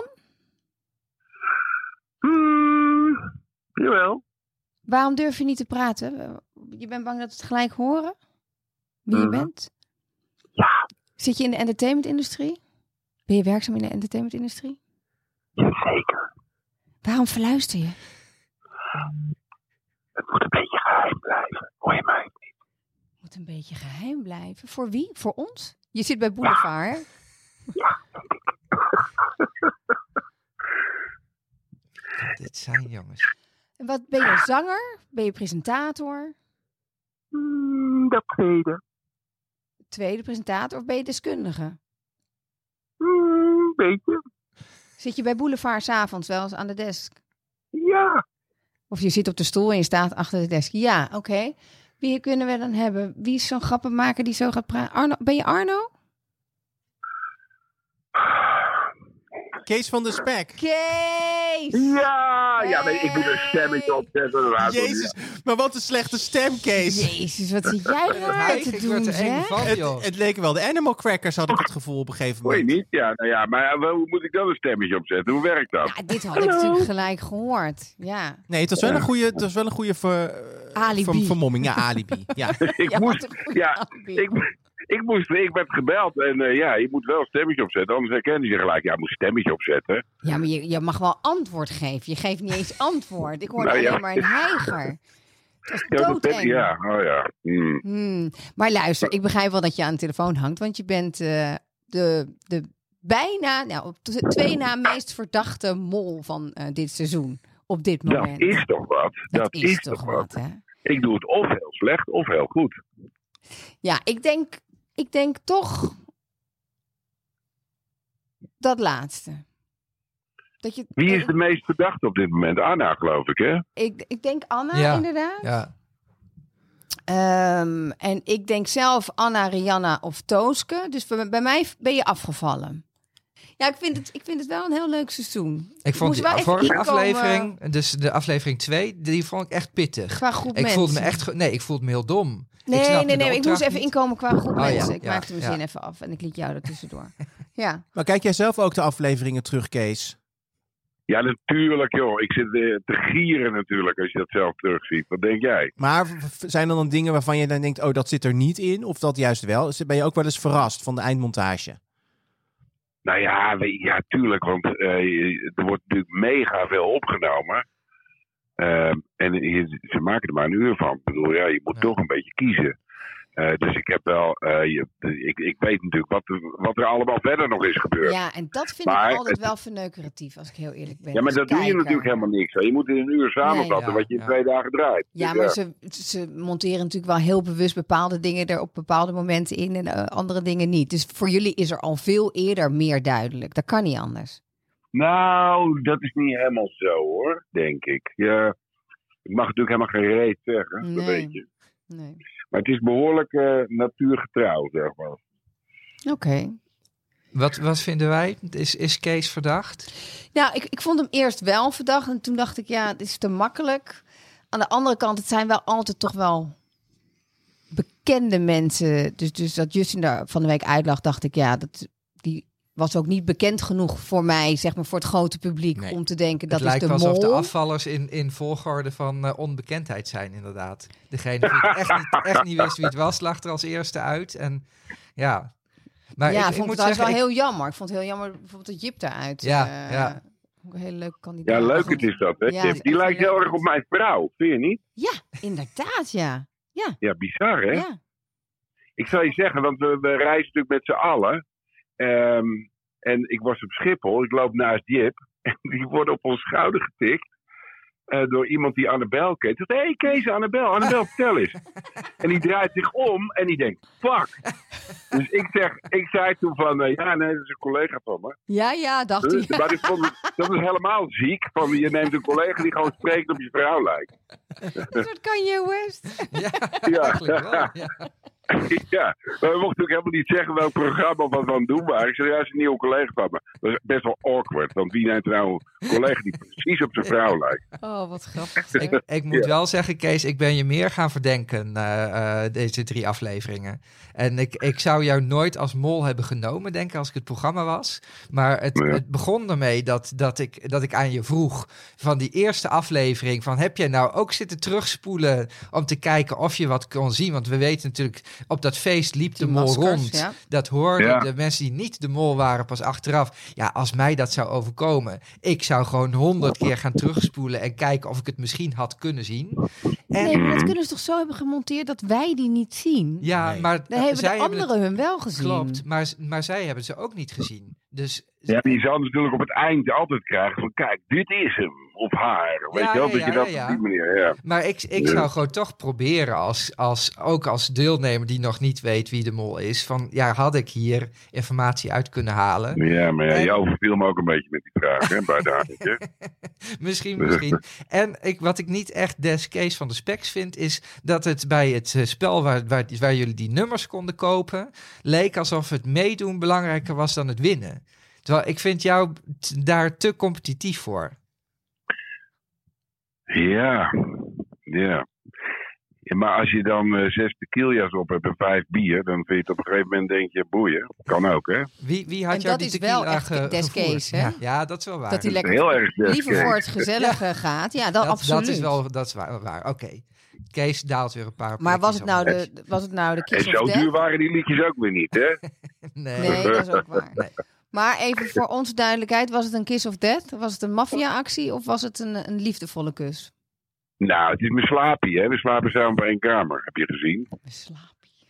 D: Jawel.
A: Waarom durf je niet te praten? Je bent bang dat we het gelijk horen? Wie je bent?
D: Ja.
A: Zit je in de entertainmentindustrie? Ben je werkzaam in de entertainmentindustrie?
D: Jazeker.
A: Waarom verluister je?
D: Het moet een beetje geheim blijven. Hoor je mij?
A: Moet een beetje geheim blijven. Voor wie? Voor ons? Je zit bij Boulevard, hè?
D: Ja.
C: Dit zijn jongens.
A: En wat ben je, zanger? Ben je presentator?
D: Dat tweede.
A: Tweede presentator of ben je deskundige?
D: Beetje.
A: Zit je bij Boulevard 's avonds wel eens aan de desk?
D: Ja.
A: Of je zit op de stoel en je staat achter de desk? Ja, oké. Wie kunnen we dan hebben? Wie is zo'n grappenmaker die zo gaat praten? Arno, ben je Arno?
B: Kees van de Spek.
A: Kees!
D: Ja, maar ik moet een stemmetje opzetten.
B: Jezus, maar wat een slechte stem, Kees.
A: Jezus, wat zit jij raar te
C: Ik
A: doen,
C: word er eng
A: zeg?
C: van, joh.
B: Het leken wel de Animal Crackers, had ik het gevoel op een gegeven
D: Hoor je
B: moment.
D: niet? Ja, nou ja, maar hoe moet ik dan een stemmetje opzetten? Hoe werkt dat?
A: Ja, dit had ik natuurlijk gelijk gehoord. Ja.
B: Nee, het was wel een goede
A: Alibi.
B: vermomming. Ja, alibi. Ja.
D: Ik
A: Ja,
D: moest...
A: wat een goede
D: Ja,
A: alibi.
D: ik werd gebeld en je moet wel een stemmetje opzetten, anders herkennen ze gelijk. Ja, je moet een stemmetje opzetten.
A: Ja, maar je mag wel antwoord geven. Je geeft niet eens antwoord. Ik hoorde
D: Nou ja.
A: alleen maar een heiger. Het was
D: Ja,
A: doodeng.
D: ja, oh ja.
A: Maar luister, ik begrijp wel dat je aan de telefoon hangt, want je bent de bijna, op 2 na meest verdachte mol van dit seizoen. Op dit moment.
D: Dat is toch wat?
A: Dat is toch wat, hè?
D: Ik doe het of heel slecht of heel goed.
A: Ja, ik denk toch dat laatste.
D: Wie is de meest verdachte op dit moment? Anna, geloof ik, hè?
A: Ik denk Anna,
C: Ja.
A: inderdaad.
C: Ja.
A: En ik denk zelf Anna, Rihanna of Tooske. Dus bij mij ben je afgevallen. Ja, ik vind het wel een heel leuk seizoen.
C: Ik vond
A: moest wel
C: die
A: even
C: vorige
A: inkomen
C: aflevering, dus de aflevering 2, die vond ik echt pittig.
A: Qua groep
C: Ik voelde me
A: mensen.
C: echt, ik voelde me heel dom.
A: Nee, ik moest
C: opdracht
A: even
C: niet.
A: inkomen qua groep
C: Oh, ja,
A: mensen. Ik
C: ja,
A: maakte mijn
C: ja.
A: zin even af en ik liet jou er tussendoor. Ja.
B: Maar kijk jij zelf ook de afleveringen terug, Kees?
D: Ja, natuurlijk, joh. Ik zit te gieren natuurlijk als je dat zelf terugziet. Wat denk jij?
B: Maar zijn er dan dingen waarvan je dan denkt, oh, dat zit er niet in? Of dat juist wel? Ben je ook wel eens verrast van de eindmontage?
D: Nou ja, tuurlijk. Want er wordt natuurlijk mega veel opgenomen. En ze maken er maar een uur van. Ik bedoel, je moet toch een beetje kiezen. Dus ik heb wel... ik weet natuurlijk wat er allemaal verder nog is gebeurd.
A: Ja, en dat vind
D: Maar
A: ik altijd
D: het-
A: wel verneukeratief, als ik heel eerlijk ben.
D: Ja, maar
A: als
D: dat doe je
A: kijker.
D: natuurlijk helemaal niks. Hè. Je moet in een uur samenvatten
C: Nee.
D: wat je in
C: Ja.
D: 2 dagen draait.
A: Ja,
D: Dus,
A: maar ze monteren natuurlijk wel heel bewust bepaalde dingen er op bepaalde momenten in en andere dingen niet. Dus voor jullie is er al veel eerder meer duidelijk. Dat kan niet anders.
D: Nou, dat is niet helemaal zo, hoor. Denk ik. Ja, ik mag natuurlijk helemaal geen reet zeggen. Dat
A: Nee.
D: weet je.
A: Nee.
D: Maar het is behoorlijk natuurgetrouw, zeg maar.
A: Oké.
C: Wat vinden wij? Is Kees verdacht?
A: Nou, ik vond hem eerst wel verdacht en toen dacht ik, ja, dit is te makkelijk. Aan de andere kant, het zijn wel altijd toch wel bekende mensen. Dus dat Justin daar van de week uitlag, dacht ik, ja, die was ook niet bekend genoeg voor mij, zeg maar, voor het grote publiek,
B: Nee.
A: om te denken dat
C: Het
A: is
C: lijkt
A: de
C: wel alsof
A: mol.
C: de afvallers in volgorde van onbekendheid zijn, inderdaad. Degene die echt niet wist wie het was, lag er als eerste uit. En ja, maar
A: Ja,
C: ik
A: vond
C: moet
A: het trouwens
C: zeggen,
A: wel heel jammer. Ik vond het heel jammer bijvoorbeeld dat Jip daaruit
C: Ja.
A: Ook een hele leuke kandidaat.
D: Ja, leuk
A: Goed.
D: het is dat, hè,
A: Ja,
D: Tim?
A: is
D: Die
A: echt
D: lijkt
A: heel
D: heel erg
A: goed.
D: op mijn vrouw, vind je niet?
A: Ja, inderdaad, ja.
D: Ja, bizar, hè?
A: Ja.
D: Ik zal je zeggen, want we reizen natuurlijk met z'n allen. En ik was op Schiphol, ik loop naast Jip. En die wordt op ons schouder getikt. Door iemand die Annabel kent. Zegt, hé Kees, Annabel, vertel eens. En die draait zich om en die denkt, fuck. Dus ik zei toen van, nee, dat is een collega van me.
A: Ja, dacht hij.
D: Maar dat is helemaal ziek. Van, je neemt een collega die gewoon spreekt op je vrouw lijkt.
A: Een soort Kanye West.
D: Ja.
C: Eigenlijk wel. Ja.
D: Ja, maar we mochten ook helemaal niet zeggen welk programma wat we aan het doen waren. Ik zei, ja, is een nieuwe collega van me. Dat is best wel awkward, want wie neemt nou een collega die precies op zijn vrouw lijkt?
A: Oh, wat grappig.
C: Ik moet wel zeggen, Kees, ik ben je meer gaan verdenken deze 3 afleveringen. En ik zou jou nooit als mol hebben genomen, denk ik, als ik het programma was. Maar het begon ermee dat ik aan je vroeg van die eerste aflevering van heb jij nou ook zitten terugspoelen om te kijken of je wat kon zien? Want we weten natuurlijk, op dat feest liep de
A: Die
C: mol
A: maskers,
C: rond.
A: ja.
C: Dat hoorden
D: Ja.
C: de mensen die niet de mol waren pas achteraf. Ja, als mij dat zou overkomen, ik zou gewoon 100 keer gaan terugspoelen en kijken of ik het misschien had kunnen zien. En,
A: Nee, maar dat kunnen ze toch zo hebben gemonteerd dat wij die niet zien?
C: ja,
B: Nee.
C: maar
A: Dan hebben
C: zij
A: de anderen
C: het,
A: hun wel gezien.
C: klopt, maar zij hebben ze ook niet gezien. Dus
D: Ja, die zal natuurlijk op het eind altijd krijgen van, kijk, dit is hem. Of haar. Weet
C: Ja,
D: je wel,
C: ja,
D: dat je dat
C: ja.
D: op die manier, ja.
C: Maar ik zou gewoon toch proberen ook als deelnemer die nog niet weet wie de mol is. Van ja, had ik hier informatie uit kunnen halen?
D: Ja, maar
C: En-
D: je overviel me ook een beetje met die vraag, hè, bij de haantje.
C: Misschien. En wat ik niet echt des Kees van de Specs vind, is dat het bij het spel waar jullie die nummers konden kopen, leek alsof het meedoen belangrijker was dan het winnen. Terwijl ik vind jou daar te competitief voor.
D: Ja. Ja, maar als je dan 6 tequila's op hebt en 5 bier, dan vind je het op een gegeven moment, denk je, boeien. Kan ook, hè?
C: Wie had
A: En
C: jou
A: dat
C: die
A: is wel
C: tequila
A: echt des
C: gevoerd?
A: Kees, hè?
C: Ja, dat is wel waar.
A: Dat hij lekker
D: Heel erg
A: liever voor het gezellige gaat. Ja, dat absoluut.
C: Dat is waar. Oké. Kees daalt weer een paar
A: Maar was
C: plekjes
A: het nou de
D: En
A: Kiss
D: zo
A: of
D: duur
A: Death?
D: waren die liedjes ook weer niet, hè?
A: Nee, dat is ook waar.
C: Nee.
A: Maar even voor onze duidelijkheid, was het een Kiss of Death? Was het een maffia-actie of was het een liefdevolle kus?
D: Nou, het is mijn slapie, hè? We slapen samen bij één kamer, heb je gezien?
A: Een slaapie.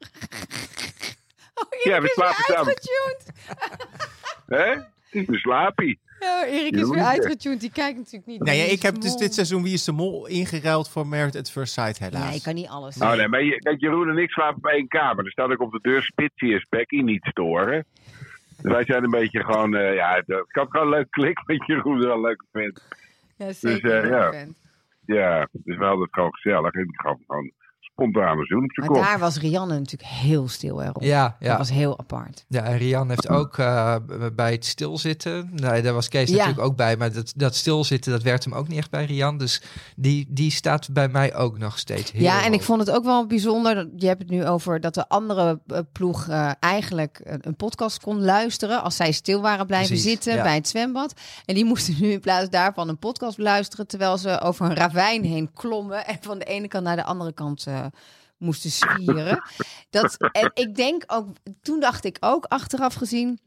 A: Oh, Erik
D: Ja, we
A: is
D: slapen
A: weer
D: samen.
A: uitgetuned.
D: Hè? Het is mijn slapie.
A: Ja, Erik is
D: Ja,
A: weer
D: moet je.
A: uitgetuned. Die kijkt natuurlijk niet.
B: Nee, ja,
A: Wie is
B: ik heb
A: de
B: dus
A: mol?
B: dit seizoen Wie is de Mol ingeruild voor Married at First Sight, helaas.
A: Nee, ik kan niet alles.
D: Oh nee, maar kijk, Jeroen en ik slapen bij één kamer. Er staat ook op de deur Spitsie en Spekkie niet storen. Dus wij zijn een beetje gewoon, het kan gewoon leuk klikken met Jeroen, wel een leuke vent.
A: Ja, zeker.
D: Dus, ja.
A: vent.
D: Ja, dus we hadden het gewoon gezellig. En ik gaf hem gewoon spontane zoen op zijn
A: Maar
D: kop.
A: daar was Rianne natuurlijk heel stil erop.
C: Ja,
A: Dat
C: ja.
A: was heel apart.
C: Ja, en Rian heeft ook bij het stilzitten. Nee, daar was Kees
A: Ja.
C: natuurlijk ook bij. Maar dat stilzitten, dat werd hem ook niet echt bij Rian. Dus die staat bij mij ook nog steeds heel
A: Ja, en ik
C: hoog.
A: vond het ook wel bijzonder. Je hebt het nu over dat de andere ploeg eigenlijk een podcast kon luisteren. Als zij stil waren blijven
C: Precies,
A: zitten
C: ja.
A: bij het zwembad. En die moesten nu in plaats daarvan een podcast luisteren. Terwijl ze over een ravijn heen klommen. En van de ene kant naar de andere kant moesten zwieren. En ik denk ook, toen dacht ik ook achteraf gezien.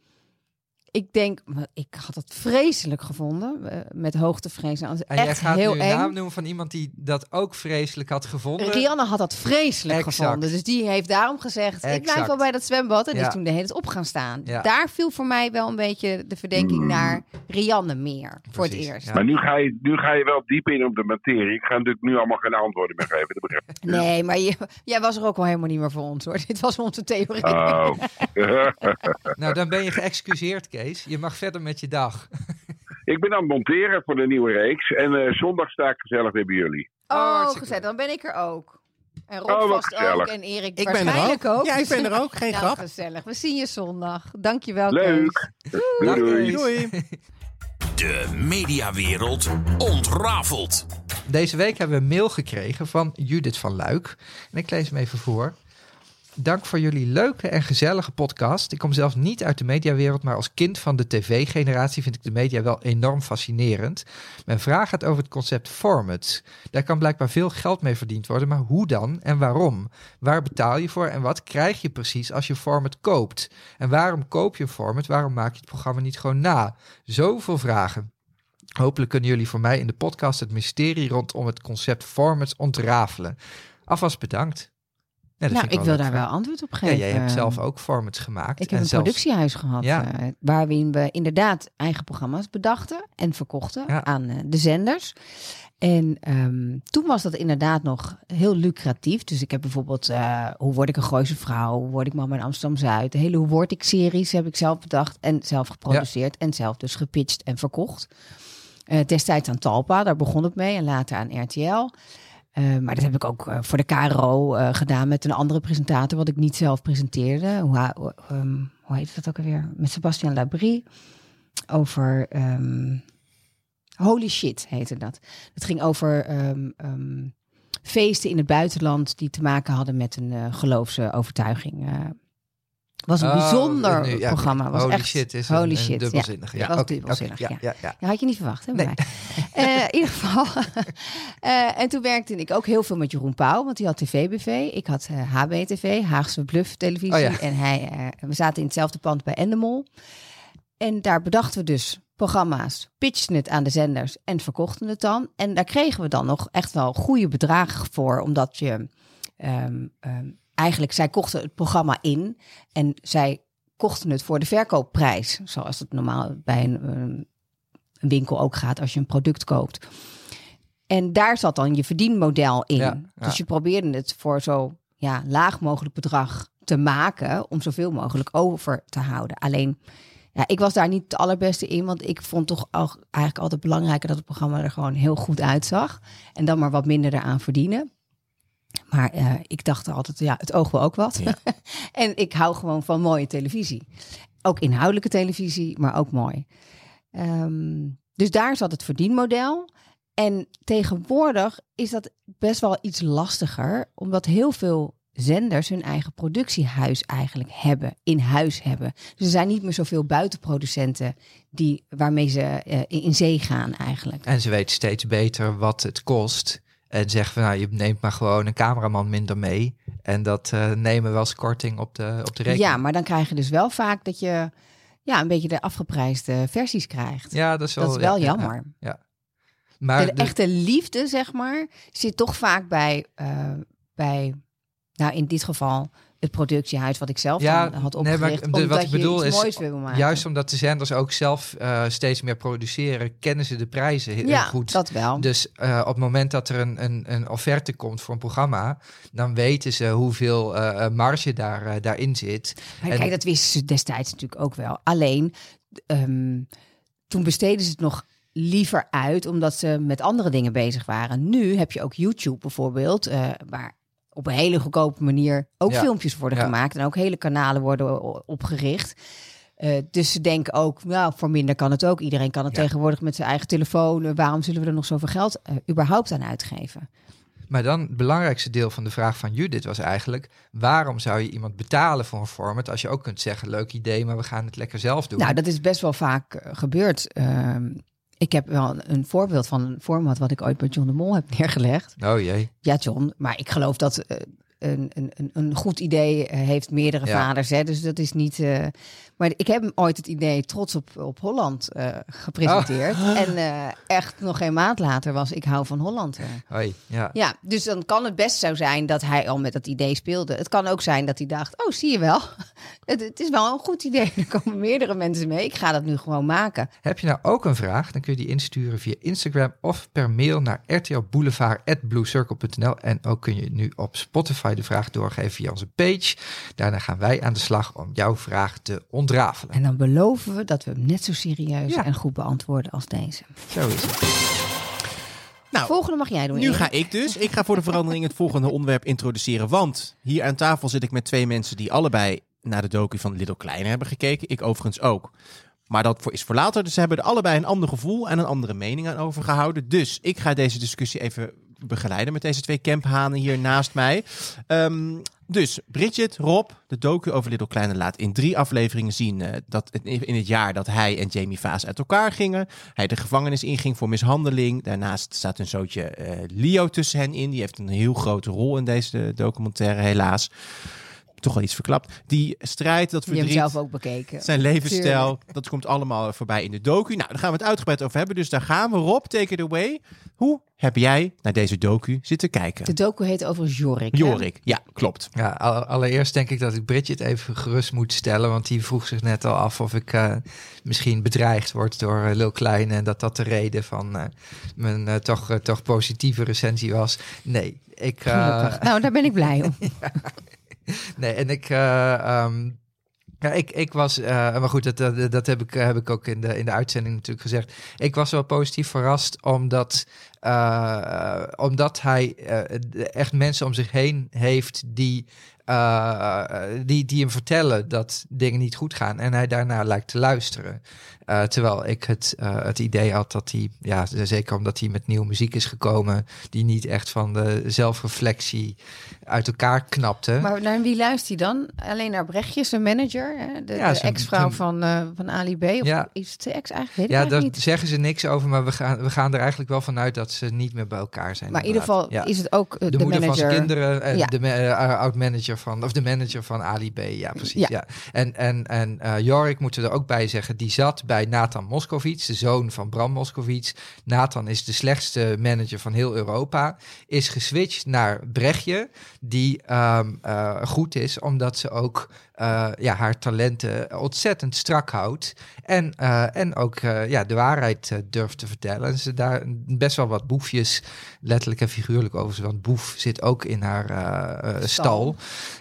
A: Ik had het vreselijk gevonden. Met hoogtevrees.
C: En jij
A: Echt
C: gaat
A: heel
C: nu een
A: eng.
C: naam noemen van iemand die dat ook vreselijk had gevonden.
A: Rianne had dat vreselijk
C: Exact.
A: gevonden. Dus die heeft daarom gezegd, ik blijf
C: Exact.
A: wel bij dat zwembad. En
C: Ja.
A: is toen de hele tijd op gaan staan.
C: Ja.
A: Daar viel voor mij wel een beetje de verdenking naar Rianne meer. Voor het
C: Precies,
A: eerst.
C: ja.
D: Maar nu ga je wel diep in op de materie. Ik ga natuurlijk nu allemaal geen antwoorden meer geven. Dat begrijp ik.
A: Nee, maar jij was er ook al helemaal niet meer voor ons hoor. Dit was onze theorie.
D: Oh.
C: Nou, dan ben je geëxcuseerd, Kees. Je mag verder met je dag.
D: Ik ben aan het monteren voor de nieuwe reeks. En zondag sta ik gezellig weer bij jullie.
A: Oh,
C: hartstikke
A: gezellig. Dan ben ik er ook. En Rob
D: Oh, wat
A: vast
D: gezellig.
A: ook. En Erik
B: Ik ben er
A: waarschijnlijk
B: ook.
A: ook.
B: Ja, ik ben er ook. Geen
A: Nou,
B: grap.
A: gezellig. We zien je zondag. Dankjewel,
D: Leuk.
A: Kees.
C: Dag,
D: Doei.
C: Kees.
B: Doei.
E: De mediawereld ontrafelt.
C: Deze week hebben we een mail gekregen van Judith van Luik. En ik lees hem even voor. Dank voor jullie leuke en gezellige podcast. Ik kom zelf niet uit de mediawereld, maar als kind van de tv-generatie vind ik de media wel enorm fascinerend. Mijn vraag gaat over het concept formats. Daar kan blijkbaar veel geld mee verdiend worden, maar hoe dan en waarom? Waar betaal je voor en wat krijg je precies als je format koopt? En waarom koop je een format? Waarom maak je het programma niet gewoon na? Zoveel vragen. Hopelijk kunnen jullie voor mij in de podcast het mysterie rondom het concept formats ontrafelen. Alvast bedankt. Ja,
A: Nou, ik wil daar wel antwoord op geven.
C: Ja, jij hebt zelf ook formats gemaakt.
A: Ik heb
C: en
A: een
C: zelfs
A: productiehuis gehad, waarin we inderdaad eigen programma's bedachten en verkochten aan de zenders. En toen was dat inderdaad nog heel lucratief. Dus ik heb bijvoorbeeld Hoe word ik een Gooise vrouw? Hoe word ik mama in Amsterdam-Zuid? De hele Hoe word ik series heb ik zelf bedacht en zelf geproduceerd. En zelf dus gepitcht en verkocht. Destijds aan Talpa, daar begon het mee. En later aan RTL. Maar dat heb ik ook voor de KRO gedaan met een andere presentator, wat ik niet zelf presenteerde. Hoe heet dat ook alweer? Met Sebastian Labrie. Over Holy Shit heette dat. Het ging over feesten in het buitenland die te maken hadden met een geloofsovertuiging. Was een bijzonder programma. Was
C: Holy
A: echt,
C: shit is
A: holy
C: een
A: shit.
C: dubbelzinnige.
A: Ja, was dubbelzinnig.
C: Ja.
A: Ja, had je niet verwacht, hè? Nee. In ieder geval. En toen werkte ik ook heel veel met Jeroen Pauw, want die had TV-BV. Ik had HBTV, Haagse Bluff televisie. En we zaten in hetzelfde pand bij Endemol. En daar bedachten we dus programma's, pitchten het aan de zenders en verkochten het dan. En daar kregen we dan nog echt wel goede bedragen voor, omdat je eigenlijk, zij kochten het programma in en zij kochten het voor de verkoopprijs, zoals het normaal bij een winkel ook gaat als je een product koopt. En daar zat dan je verdienmodel in.
C: Ja.
A: Dus je probeerde het voor zo laag mogelijk bedrag te maken om zoveel mogelijk over te houden. Alleen, ik was daar niet de allerbeste in, want ik vond toch eigenlijk altijd belangrijker dat het programma er gewoon heel goed uitzag. En dan maar wat minder eraan verdienen. Maar ik dacht altijd, het oog wil ook wat. Ja. En ik hou gewoon van mooie televisie. Ook inhoudelijke televisie, maar ook mooi. Dus daar zat het verdienmodel. En tegenwoordig is dat best wel iets lastiger, omdat heel veel zenders hun eigen productiehuis eigenlijk in huis hebben. Dus er zijn niet meer zoveel buitenproducenten waarmee ze in zee gaan eigenlijk.
C: En ze weten steeds beter wat het kost. En zeggen van, je neemt maar gewoon een cameraman minder mee. En dat nemen we als korting op de rekening.
A: Ja, maar dan krijg je dus wel vaak dat je een beetje de afgeprijsde versies krijgt.
C: Ja, dat is wel
A: jammer.
C: Ja. Maar
A: de echte liefde, zeg maar, zit toch vaak bij in dit geval het productiehuis wat ik zelf had opgericht.
C: Wat ik bedoel is,
A: moois wil maken.
C: Juist omdat de zenders ook zelf steeds meer produceren, kennen ze de prijzen heel goed.
A: Dat wel.
C: Dus op het moment dat er een offerte komt voor een programma, dan weten ze hoeveel marge daarin zit.
A: Maar kijk, dat wisten ze destijds natuurlijk ook wel. Alleen, toen besteden ze het nog liever uit, omdat ze met andere dingen bezig waren. Nu heb je ook YouTube bijvoorbeeld, waar op een hele goedkope manier ook filmpjes worden gemaakt en ook hele kanalen worden opgericht. Dus ze denken ook, voor minder kan het ook. Iedereen kan het tegenwoordig met zijn eigen telefoon. Waarom zullen we er nog zoveel geld überhaupt aan uitgeven?
C: Maar dan het belangrijkste deel van de vraag van Judith was eigenlijk, waarom zou je iemand betalen voor een format als je ook kunt zeggen, leuk idee, maar we gaan het lekker zelf doen?
A: Nou, dat is best wel vaak gebeurd. Ik heb wel een voorbeeld van een format wat ik ooit bij John de Mol heb neergelegd.
C: Oh jee.
A: Ja, John, maar ik geloof dat een goed idee heeft meerdere vaders. Hè? Dus dat is niet... Maar ik heb hem ooit het idee Trots op Holland gepresenteerd. Oh. En echt nog geen maand later was Ik hou van Holland.
C: Hoi,
A: ja, dus dan kan het best zo zijn dat hij al met dat idee speelde. Het kan ook zijn dat hij dacht, zie je wel. Het is wel een goed idee. Er komen meerdere mensen mee. Ik ga dat nu gewoon maken.
C: Heb je nou ook een vraag? Dan kun je die insturen via Instagram of per mail naar rtlboulevard@bluecircle.nl. En ook kun je nu op Spotify de vraag doorgeven via onze page. Daarna gaan wij aan de slag om jouw vraag te ontrafelen.
A: En dan beloven we dat we hem net zo serieus en goed beantwoorden als deze.
C: Zo is het.
A: Nou, volgende mag jij doen.
B: Nu ga ik dus. Ik ga voor de verandering het volgende onderwerp introduceren. Want hier aan tafel zit ik met twee mensen die allebei naar de docu van Little Kleine hebben gekeken. Ik overigens ook. Maar dat is voor later. Dus ze hebben er allebei een ander gevoel en een andere mening aan overgehouden. Dus ik ga deze discussie even begeleiden met deze twee camphanen hier naast mij. Dus Bridget, Rob, de docu over Little Kleine laat in 3 afleveringen zien dat in het jaar dat hij en Jamie Vaas uit elkaar gingen. Hij de gevangenis inging voor mishandeling. Daarnaast staat hun zootje Leo tussen hen in. Die heeft een heel grote rol in deze documentaire, helaas. toch al iets verklapt. Die strijd, dat
A: Je hebt
B: verdriet,
A: hem zelf ook bekeken.
B: zijn levensstijl, dat komt allemaal voorbij in de docu. Nou, daar gaan we het uitgebreid over hebben. Dus daar gaan we. Rob, take it away. Hoe heb jij naar deze docu zitten kijken?
A: De docu heet overigens Jorik.
B: Jorik, ja, klopt.
C: Ja, allereerst denk ik dat ik Bridget even gerust moet stellen. Want die vroeg zich net al af of ik misschien bedreigd word door Lil Kleine. En dat de reden van mijn toch positieve recensie was. Nee, ik...
A: Nou, daar ben ik blij om.
C: Nee, en ik was, maar goed, dat heb ik ook in de uitzending natuurlijk gezegd. Ik was wel positief verrast, omdat hij echt mensen om zich heen heeft die hem vertellen dat dingen niet goed gaan. En hij daarna lijkt te luisteren. Terwijl ik het idee had dat hij, ja, zeker omdat hij met nieuwe muziek is gekomen, die niet echt van de zelfreflectie uit elkaar knapte.
A: Maar naar wie luistert hij dan? Alleen naar Brechtje, zijn manager? Hè? De ex-vrouw van Ali B? Of is het de ex eigenlijk? Weet ik
C: daar
A: niet.
C: zeggen ze niks over, maar we gaan er eigenlijk wel vanuit dat ze niet meer bij elkaar zijn.
A: Maar in ieder geval is het ook de
C: moeder
A: manager
C: van zijn kinderen, de oud-manager van, of de manager van Ali B. Ja, precies. Ja. En Jorik, moeten we er ook bij zeggen, die zat bij Nathan Moskovits, de zoon van Bram Moskovits. Nathan is de slechtste manager van heel Europa. Is geswitcht naar Brechtje, die goed is, omdat ze ook haar talenten ontzettend strak houdt. En ook de waarheid durft te vertellen. En ze daar best wel wat boefjes, letterlijk en figuurlijk overigens, want boef zit ook in haar stal.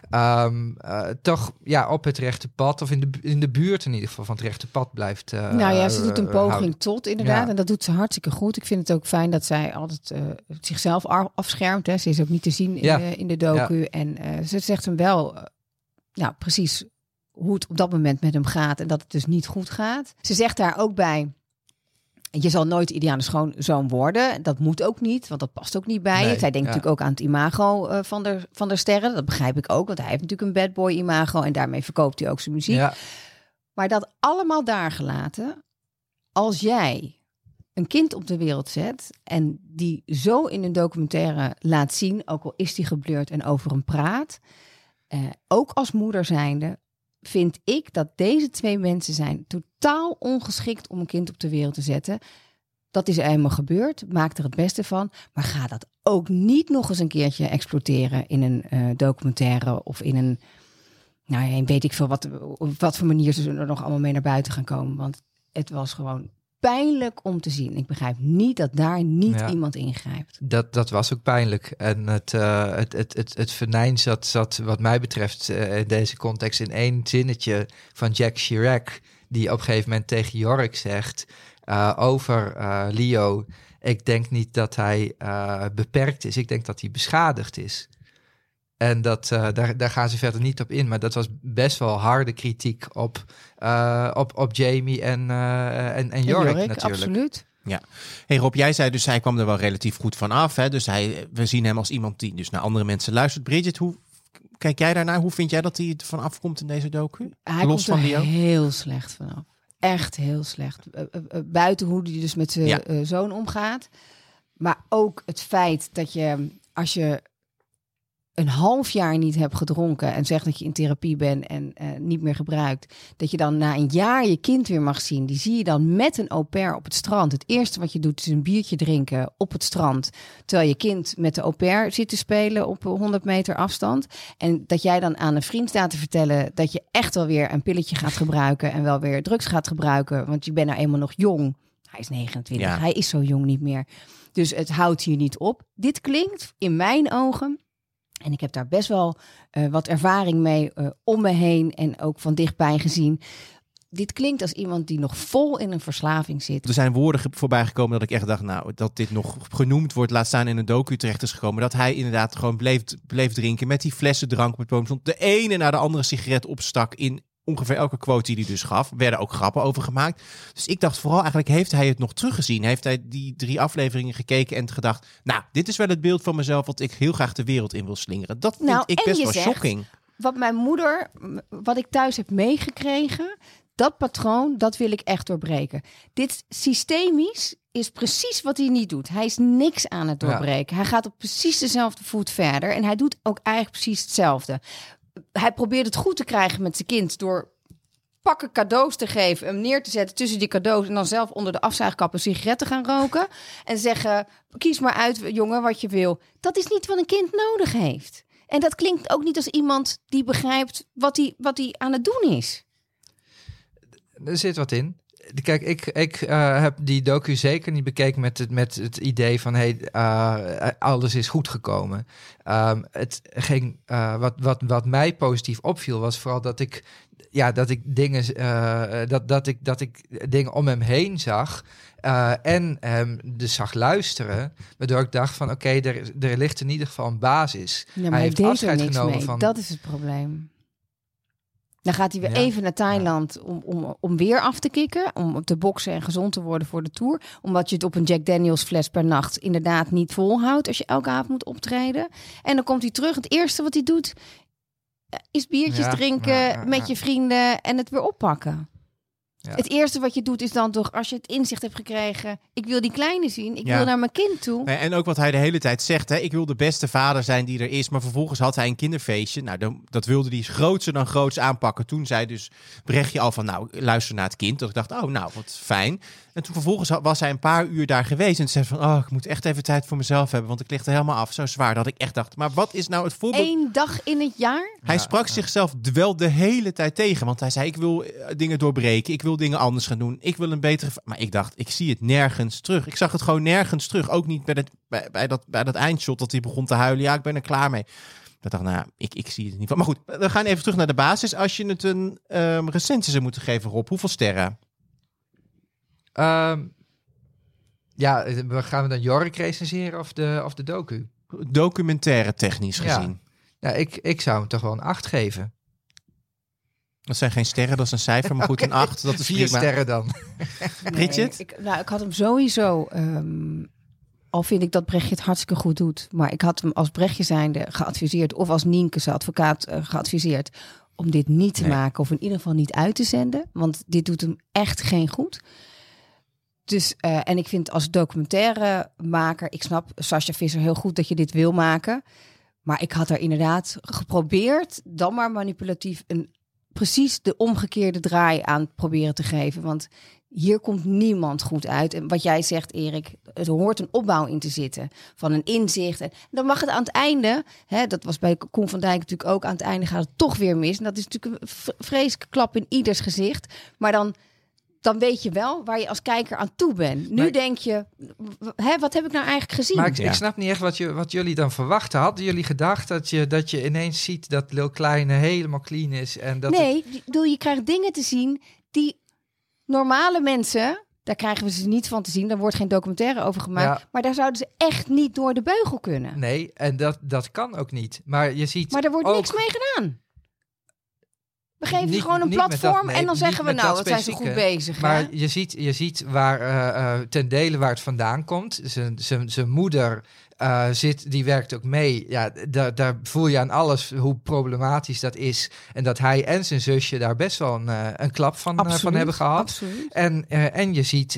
C: Toch op het rechte pad, of in de buurt in ieder geval van het rechte pad blijft
A: ze doet een poging
C: houden.
A: tot, inderdaad. Ja. En dat doet ze hartstikke goed. Ik vind het ook fijn dat zij altijd zichzelf afschermt. Hè. Ze is ook niet te zien in de docu. Ja. En ze zegt hem wel precies hoe het op dat moment met hem gaat. En dat het dus niet goed gaat. Ze zegt daar ook bij, je zal nooit de ideale schoonzoon worden. Dat moet ook niet, want dat past ook niet bij je. Zij denkt natuurlijk ook aan het imago van de sterren. Dat begrijp ik ook, want hij heeft natuurlijk een bad boy imago. En daarmee verkoopt hij ook zijn muziek. Ja. Maar dat allemaal daar gelaten. Als jij een kind op de wereld zet en die zo in een documentaire laat zien, ook al is die geblurred en over hem praat, ook als moeder zijnde, vind ik dat deze twee mensen zijn totaal ongeschikt om een kind op de wereld te zetten. Dat is eenmaal gebeurd, maak er het beste van, maar ga dat ook niet nog eens een keertje exploiteren in een documentaire of in een, weet ik veel wat voor manier ze er nog allemaal mee naar buiten gaan komen, want het was gewoon pijnlijk om te zien. Ik begrijp niet dat daar iemand ingrijpt. Dat was ook pijnlijk. En het venijn zat wat mij betreft in deze context in één zinnetje van Jack Chirac, die op een gegeven moment tegen Jorik zegt over Leo, ik denk niet dat hij beperkt is, ik denk dat hij beschadigd is. En daar gaan ze verder niet op in. Maar dat was best wel harde kritiek op Jamie en Jorik natuurlijk. Absoluut.
B: Ja. Hey Rob, jij zei dus hij kwam er wel relatief goed van af. Hè? Dus we zien hem als iemand die dus naar andere mensen luistert. Bridget, hoe kijk jij daarnaar? Hoe vind jij dat hij er van afkomt in deze docu?
A: Hij komt er heel slecht vanaf. Echt heel slecht. Buiten hoe hij dus met zijn zoon omgaat. Maar ook het feit dat je, als je een half jaar niet hebt gedronken en zegt dat je in therapie bent en niet meer gebruikt, dat je dan na een jaar je kind weer mag zien. Die zie je dan met een au pair op het strand. Het eerste wat je doet is een biertje drinken op het strand, terwijl je kind met de au pair zit te spelen op 100 meter afstand. En dat jij dan aan een vriend staat te vertellen dat je echt wel weer een pilletje gaat gebruiken en wel weer drugs gaat gebruiken, want je bent nou eenmaal nog jong. Hij is 29, hij is zo jong niet meer. Dus het houdt hier niet op. Dit klinkt in mijn ogen, en ik heb daar best wel wat ervaring mee om me heen en ook van dichtbij gezien. Dit klinkt als iemand die nog vol in een verslaving zit.
B: Er zijn woorden voorbij gekomen dat ik echt dacht, dat dit nog genoemd wordt, laat staan in een docu terecht is gekomen. Dat hij inderdaad gewoon bleef drinken met die flessen drank met boomstond. De ene na de andere sigaret opstak in ongeveer elke quote die hij dus gaf. Werden ook grappen over gemaakt. Dus ik dacht vooral eigenlijk, heeft hij het nog teruggezien? Heeft hij die 3 afleveringen gekeken en gedacht, dit is wel het beeld van mezelf wat ik heel graag de wereld in wil slingeren. Dat vind ik best wel shocking.
A: Wat mijn moeder, wat ik thuis heb meegekregen, dat patroon, dat wil ik echt doorbreken. Dit systemisch is precies wat hij niet doet. Hij is niks aan het doorbreken. Hij gaat op precies dezelfde voet verder en hij doet ook eigenlijk precies hetzelfde. hij probeert het goed te krijgen met zijn kind door pakken cadeaus te geven, hem neer te zetten tussen die cadeaus en dan zelf onder de afzuigkap een sigaret te gaan roken en zeggen, kies maar uit, jongen, wat je wil. Dat is niet wat een kind nodig heeft. En dat klinkt ook niet als iemand die begrijpt wat hij aan het doen is.
C: Er zit wat in. Kijk, ik heb die docu zeker niet bekeken met het idee van alles is goed gekomen. Het ging wat mij positief opviel was vooral dat ik dingen om hem heen zag en hem dus zag luisteren, waardoor ik dacht van oké, er ligt in ieder geval een basis.
A: Ja, maar
C: hij heeft
A: deed
C: afscheid
A: er niks
C: genomen
A: mee.
C: van.
A: Dat is het probleem. Dan gaat hij weer even naar Thailand om weer af te kicken, om te boksen en gezond te worden voor de Tour. Omdat je het op een Jack Daniels fles per nacht inderdaad niet volhoudt als je elke avond moet optreden. En dan komt hij terug. Het eerste wat hij doet is biertjes drinken met je vrienden en het weer oppakken. Ja. Het eerste wat je doet is dan toch, als je het inzicht hebt gekregen, ik wil die kleine zien, ik wil naar mijn kind toe.
B: En ook wat hij de hele tijd zegt, hè, ik wil de beste vader zijn die er is, maar vervolgens had hij een kinderfeestje. Nou, dat wilde hij grootser dan groots aanpakken. Toen zei dus Brechtje al van, nou, luister naar het kind. Dat ik dacht, oh, nou, wat fijn. En toen vervolgens was hij een paar uur daar geweest en zei van, ik moet echt even tijd voor mezelf hebben, want ik lig er helemaal af. Zo zwaar dat ik echt dacht, maar wat is nou het voorbeeld?
A: 1 dag in het jaar?
B: Hij sprak zichzelf wel de hele tijd tegen, want hij zei, ik wil dingen doorbreken, ik wil dingen anders gaan doen, ik wil een betere... Maar ik dacht, ik zie het nergens terug. Ik zag het gewoon nergens terug. Ook niet bij dat eindshot dat hij begon te huilen. Ja, ik ben er klaar mee. Ik dacht, nou, ik zie het niet van. Maar goed, we gaan even terug naar de basis. Als je het een recensie zou moeten geven, Rob, hoeveel sterren?
C: Gaan we dan Jorik recenseren of de docu?
B: Documentaire technisch gezien.
C: Ja, ik zou hem toch wel een 8 geven.
B: Dat zijn geen sterren, dat is een cijfer. Maar goed, een 8, dat is
C: 4
B: prima.
C: sterren dan.
B: Bridget?
A: Ik had hem sowieso... al vind ik dat Brechtje het hartstikke goed doet. Maar ik had hem als Brechtje zijnde geadviseerd, of als Nienke, zijn advocaat, geadviseerd om dit niet te maken. Of in ieder geval niet uit te zenden. Want dit doet hem echt geen goed. Dus, en ik vind als documentairemaker, ik snap Sascha Visser heel goed dat je dit wil maken. Maar ik had er inderdaad geprobeerd, dan maar manipulatief, precies de omgekeerde draai aan proberen te geven. Want hier komt niemand goed uit. En wat jij zegt, Erik, er hoort een opbouw in te zitten. Van een inzicht. En dan mag het aan het einde, dat was bij Koen van Dijk natuurlijk ook, aan het einde gaat het toch weer mis. En dat is natuurlijk een vreselijke klap in ieders gezicht. Maar dan weet je wel waar je als kijker aan toe bent. Nu denk je, wat heb ik nou eigenlijk gezien?
C: Maar ik snap niet echt wat jullie dan verwachten. Hadden jullie gedacht dat je ineens ziet dat Lil Kleine helemaal clean is? En dat
A: je krijgt dingen te zien die normale mensen, daar krijgen we ze niet van te zien. Daar wordt geen documentaire over gemaakt. Ja. Maar daar zouden ze echt niet door de beugel kunnen.
C: Nee, en dat kan ook niet. Maar je ziet.
A: Maar er wordt niks mee gedaan. We geven ze gewoon een platform en dan zeggen we, nou, wat zijn ze goed bezig.
C: Maar je ziet waar ten dele waar het vandaan komt. Zijn moeder die werkt ook mee. Ja, daar voel je aan alles hoe problematisch dat is. En dat hij en zijn zusje daar best wel een klap van hebben gehad.
A: Absoluut.
C: En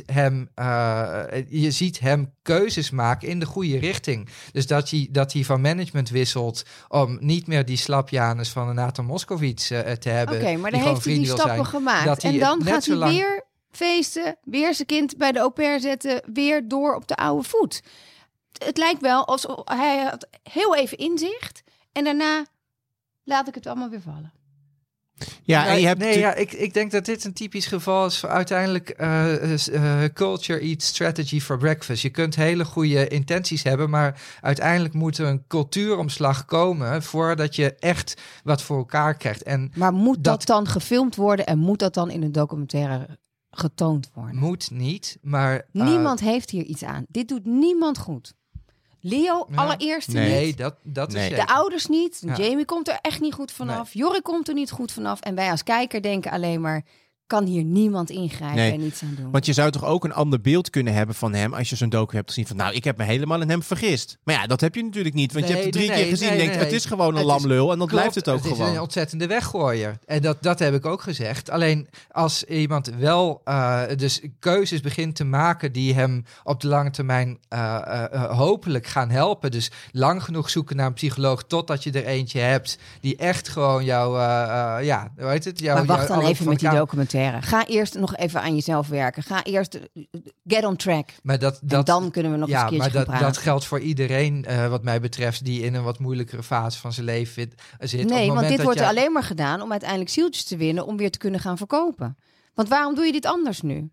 C: je ziet hem keuzes maken in de goede richting. Dus dat hij van management wisselt om niet meer die slapjanus van Nathan Moskowitz te hebben.
A: Oké, maar dan heeft hij die stappen gemaakt. En dan gaat hij weer feesten, weer zijn kind bij de au pair zetten, weer door op de oude voet. Het lijkt wel alsof hij had heel even inzicht en daarna laat ik het allemaal weer vallen.
B: Ja, en je hebt
C: ik denk dat dit een typisch geval is voor uiteindelijk culture eats strategy for breakfast. Je kunt hele goede intenties hebben, maar uiteindelijk moet er een cultuuromslag komen voordat je echt wat voor elkaar krijgt.
A: Maar moet dat dan gefilmd worden en moet dat dan in een documentaire getoond worden?
C: Moet niet, maar...
A: Niemand heeft hier iets aan. Dit doet niemand goed. Leo, allereerst niet.
C: Nee, dat is zeker.
A: De ouders niet. Ja. Jamie komt er echt niet goed vanaf. Ja. Jorik komt er niet goed vanaf. En wij als kijker denken alleen maar, kan hier niemand ingrijpen en niets aan doen.
B: Want je zou toch ook een ander beeld kunnen hebben van hem als je zo'n docu hebt gezien van nou, ik heb me helemaal in hem vergist. Maar ja, dat heb je natuurlijk niet, want je hebt het 3 keer gezien en denkt, het is gewoon een lamlul en dat blijft het ook gewoon.
C: Het is een ontzettende weggooier. En dat heb ik ook gezegd. Alleen als iemand wel dus keuzes begint te maken die hem op de lange termijn hopelijk gaan helpen. Dus lang genoeg zoeken naar een psycholoog totdat je er eentje hebt die echt gewoon jou, hoe heet het?
A: Maar wacht dan even met die documentaire. Ga eerst nog even aan jezelf werken. Ga eerst get on track.
B: Maar
A: en dan kunnen we nog eens een keertje gaan praten.
C: Dat geldt voor iedereen wat mij betreft die in een wat moeilijkere fase van zijn leven zit.
A: Nee, want dit wordt alleen maar gedaan om uiteindelijk zieltjes te winnen om weer te kunnen gaan verkopen. Want waarom doe je dit anders nu?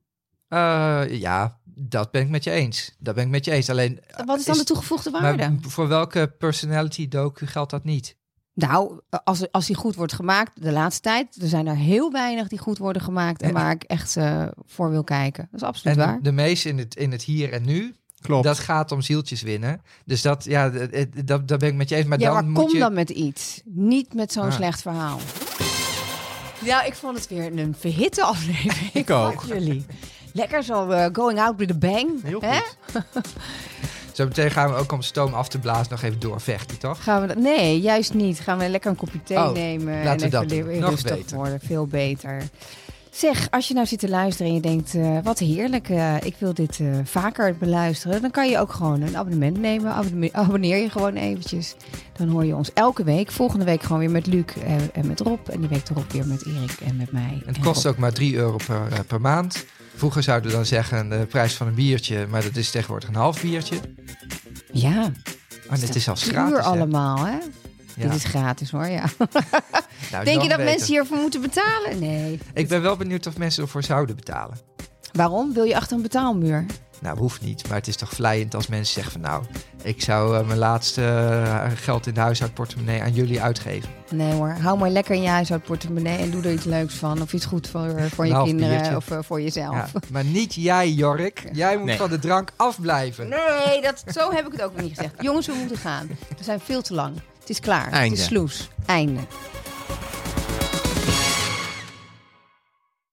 C: Dat ben ik met je eens. Alleen,
A: wat is dan de toegevoegde waarde?
C: Maar voor welke personality docu geldt dat niet?
A: Nou, als die goed wordt gemaakt, de laatste tijd, er zijn er heel weinig die goed worden gemaakt en waar ik echt voor wil kijken. Dat is absoluut waar.
C: De meest in het hier en nu.
B: Klopt.
C: Dat gaat om zieltjes winnen. Dus dat ben ik met je eens. Maar
A: ja,
C: dan
A: maar
C: moet
A: kom dan met iets. Niet met zo'n slecht verhaal. Ja, ik vond het weer een verhitte aflevering.
B: Ik ook.
A: Jullie. Lekker zo going out with a bang.
B: Heel
A: hè?
B: goed.
C: Zo meteen gaan we ook om stoom af te blazen nog even doorvechten, toch?
A: Gaan we nee, juist niet. Gaan we lekker een kopje thee nemen.
C: Laten
A: en
C: we dat
A: even
C: nog
A: rustig
C: beter
A: worden. Veel beter. Zeg, als je nou zit te luisteren en je denkt, wat heerlijk, ik wil dit vaker beluisteren. Dan kan je ook gewoon een abonnement nemen. Abonneer je gewoon eventjes. Dan hoor je ons elke week. Volgende week gewoon weer met Luc en met Rob. En die week erop weer met Erik en met mij.
C: En het kost ook maar €3 per maand. Vroeger zouden we dan zeggen de prijs van een biertje. Maar dat is tegenwoordig een half biertje.
A: Ja.
C: En het is zelfs gratis.
A: Allemaal, hè?
C: Ja.
A: Dit is gratis hoor, ja.
C: Nou,
A: denk je dat mensen hiervoor moeten betalen? Nee.
C: Ik ben wel benieuwd of mensen ervoor zouden betalen.
A: Waarom? Wil je achter een betaalmuur?
C: Nou, hoeft niet. Maar het is toch vleiend als mensen zeggen van nou, ik zou mijn laatste geld in de huishoudportemonnee aan jullie uitgeven.
A: Nee hoor, hou maar lekker in je huishoudportemonnee en doe er iets leuks van. Of iets goed voor je kinderen
C: biertje.
A: of voor jezelf.
C: Ja, maar niet jij, Jork. Jij moet van de drank afblijven.
A: Nee, zo heb ik het ook weer niet gezegd. Jongens, we moeten gaan. We zijn veel te lang. Het is klaar.
B: Einde.
A: Het is sloes. Einde.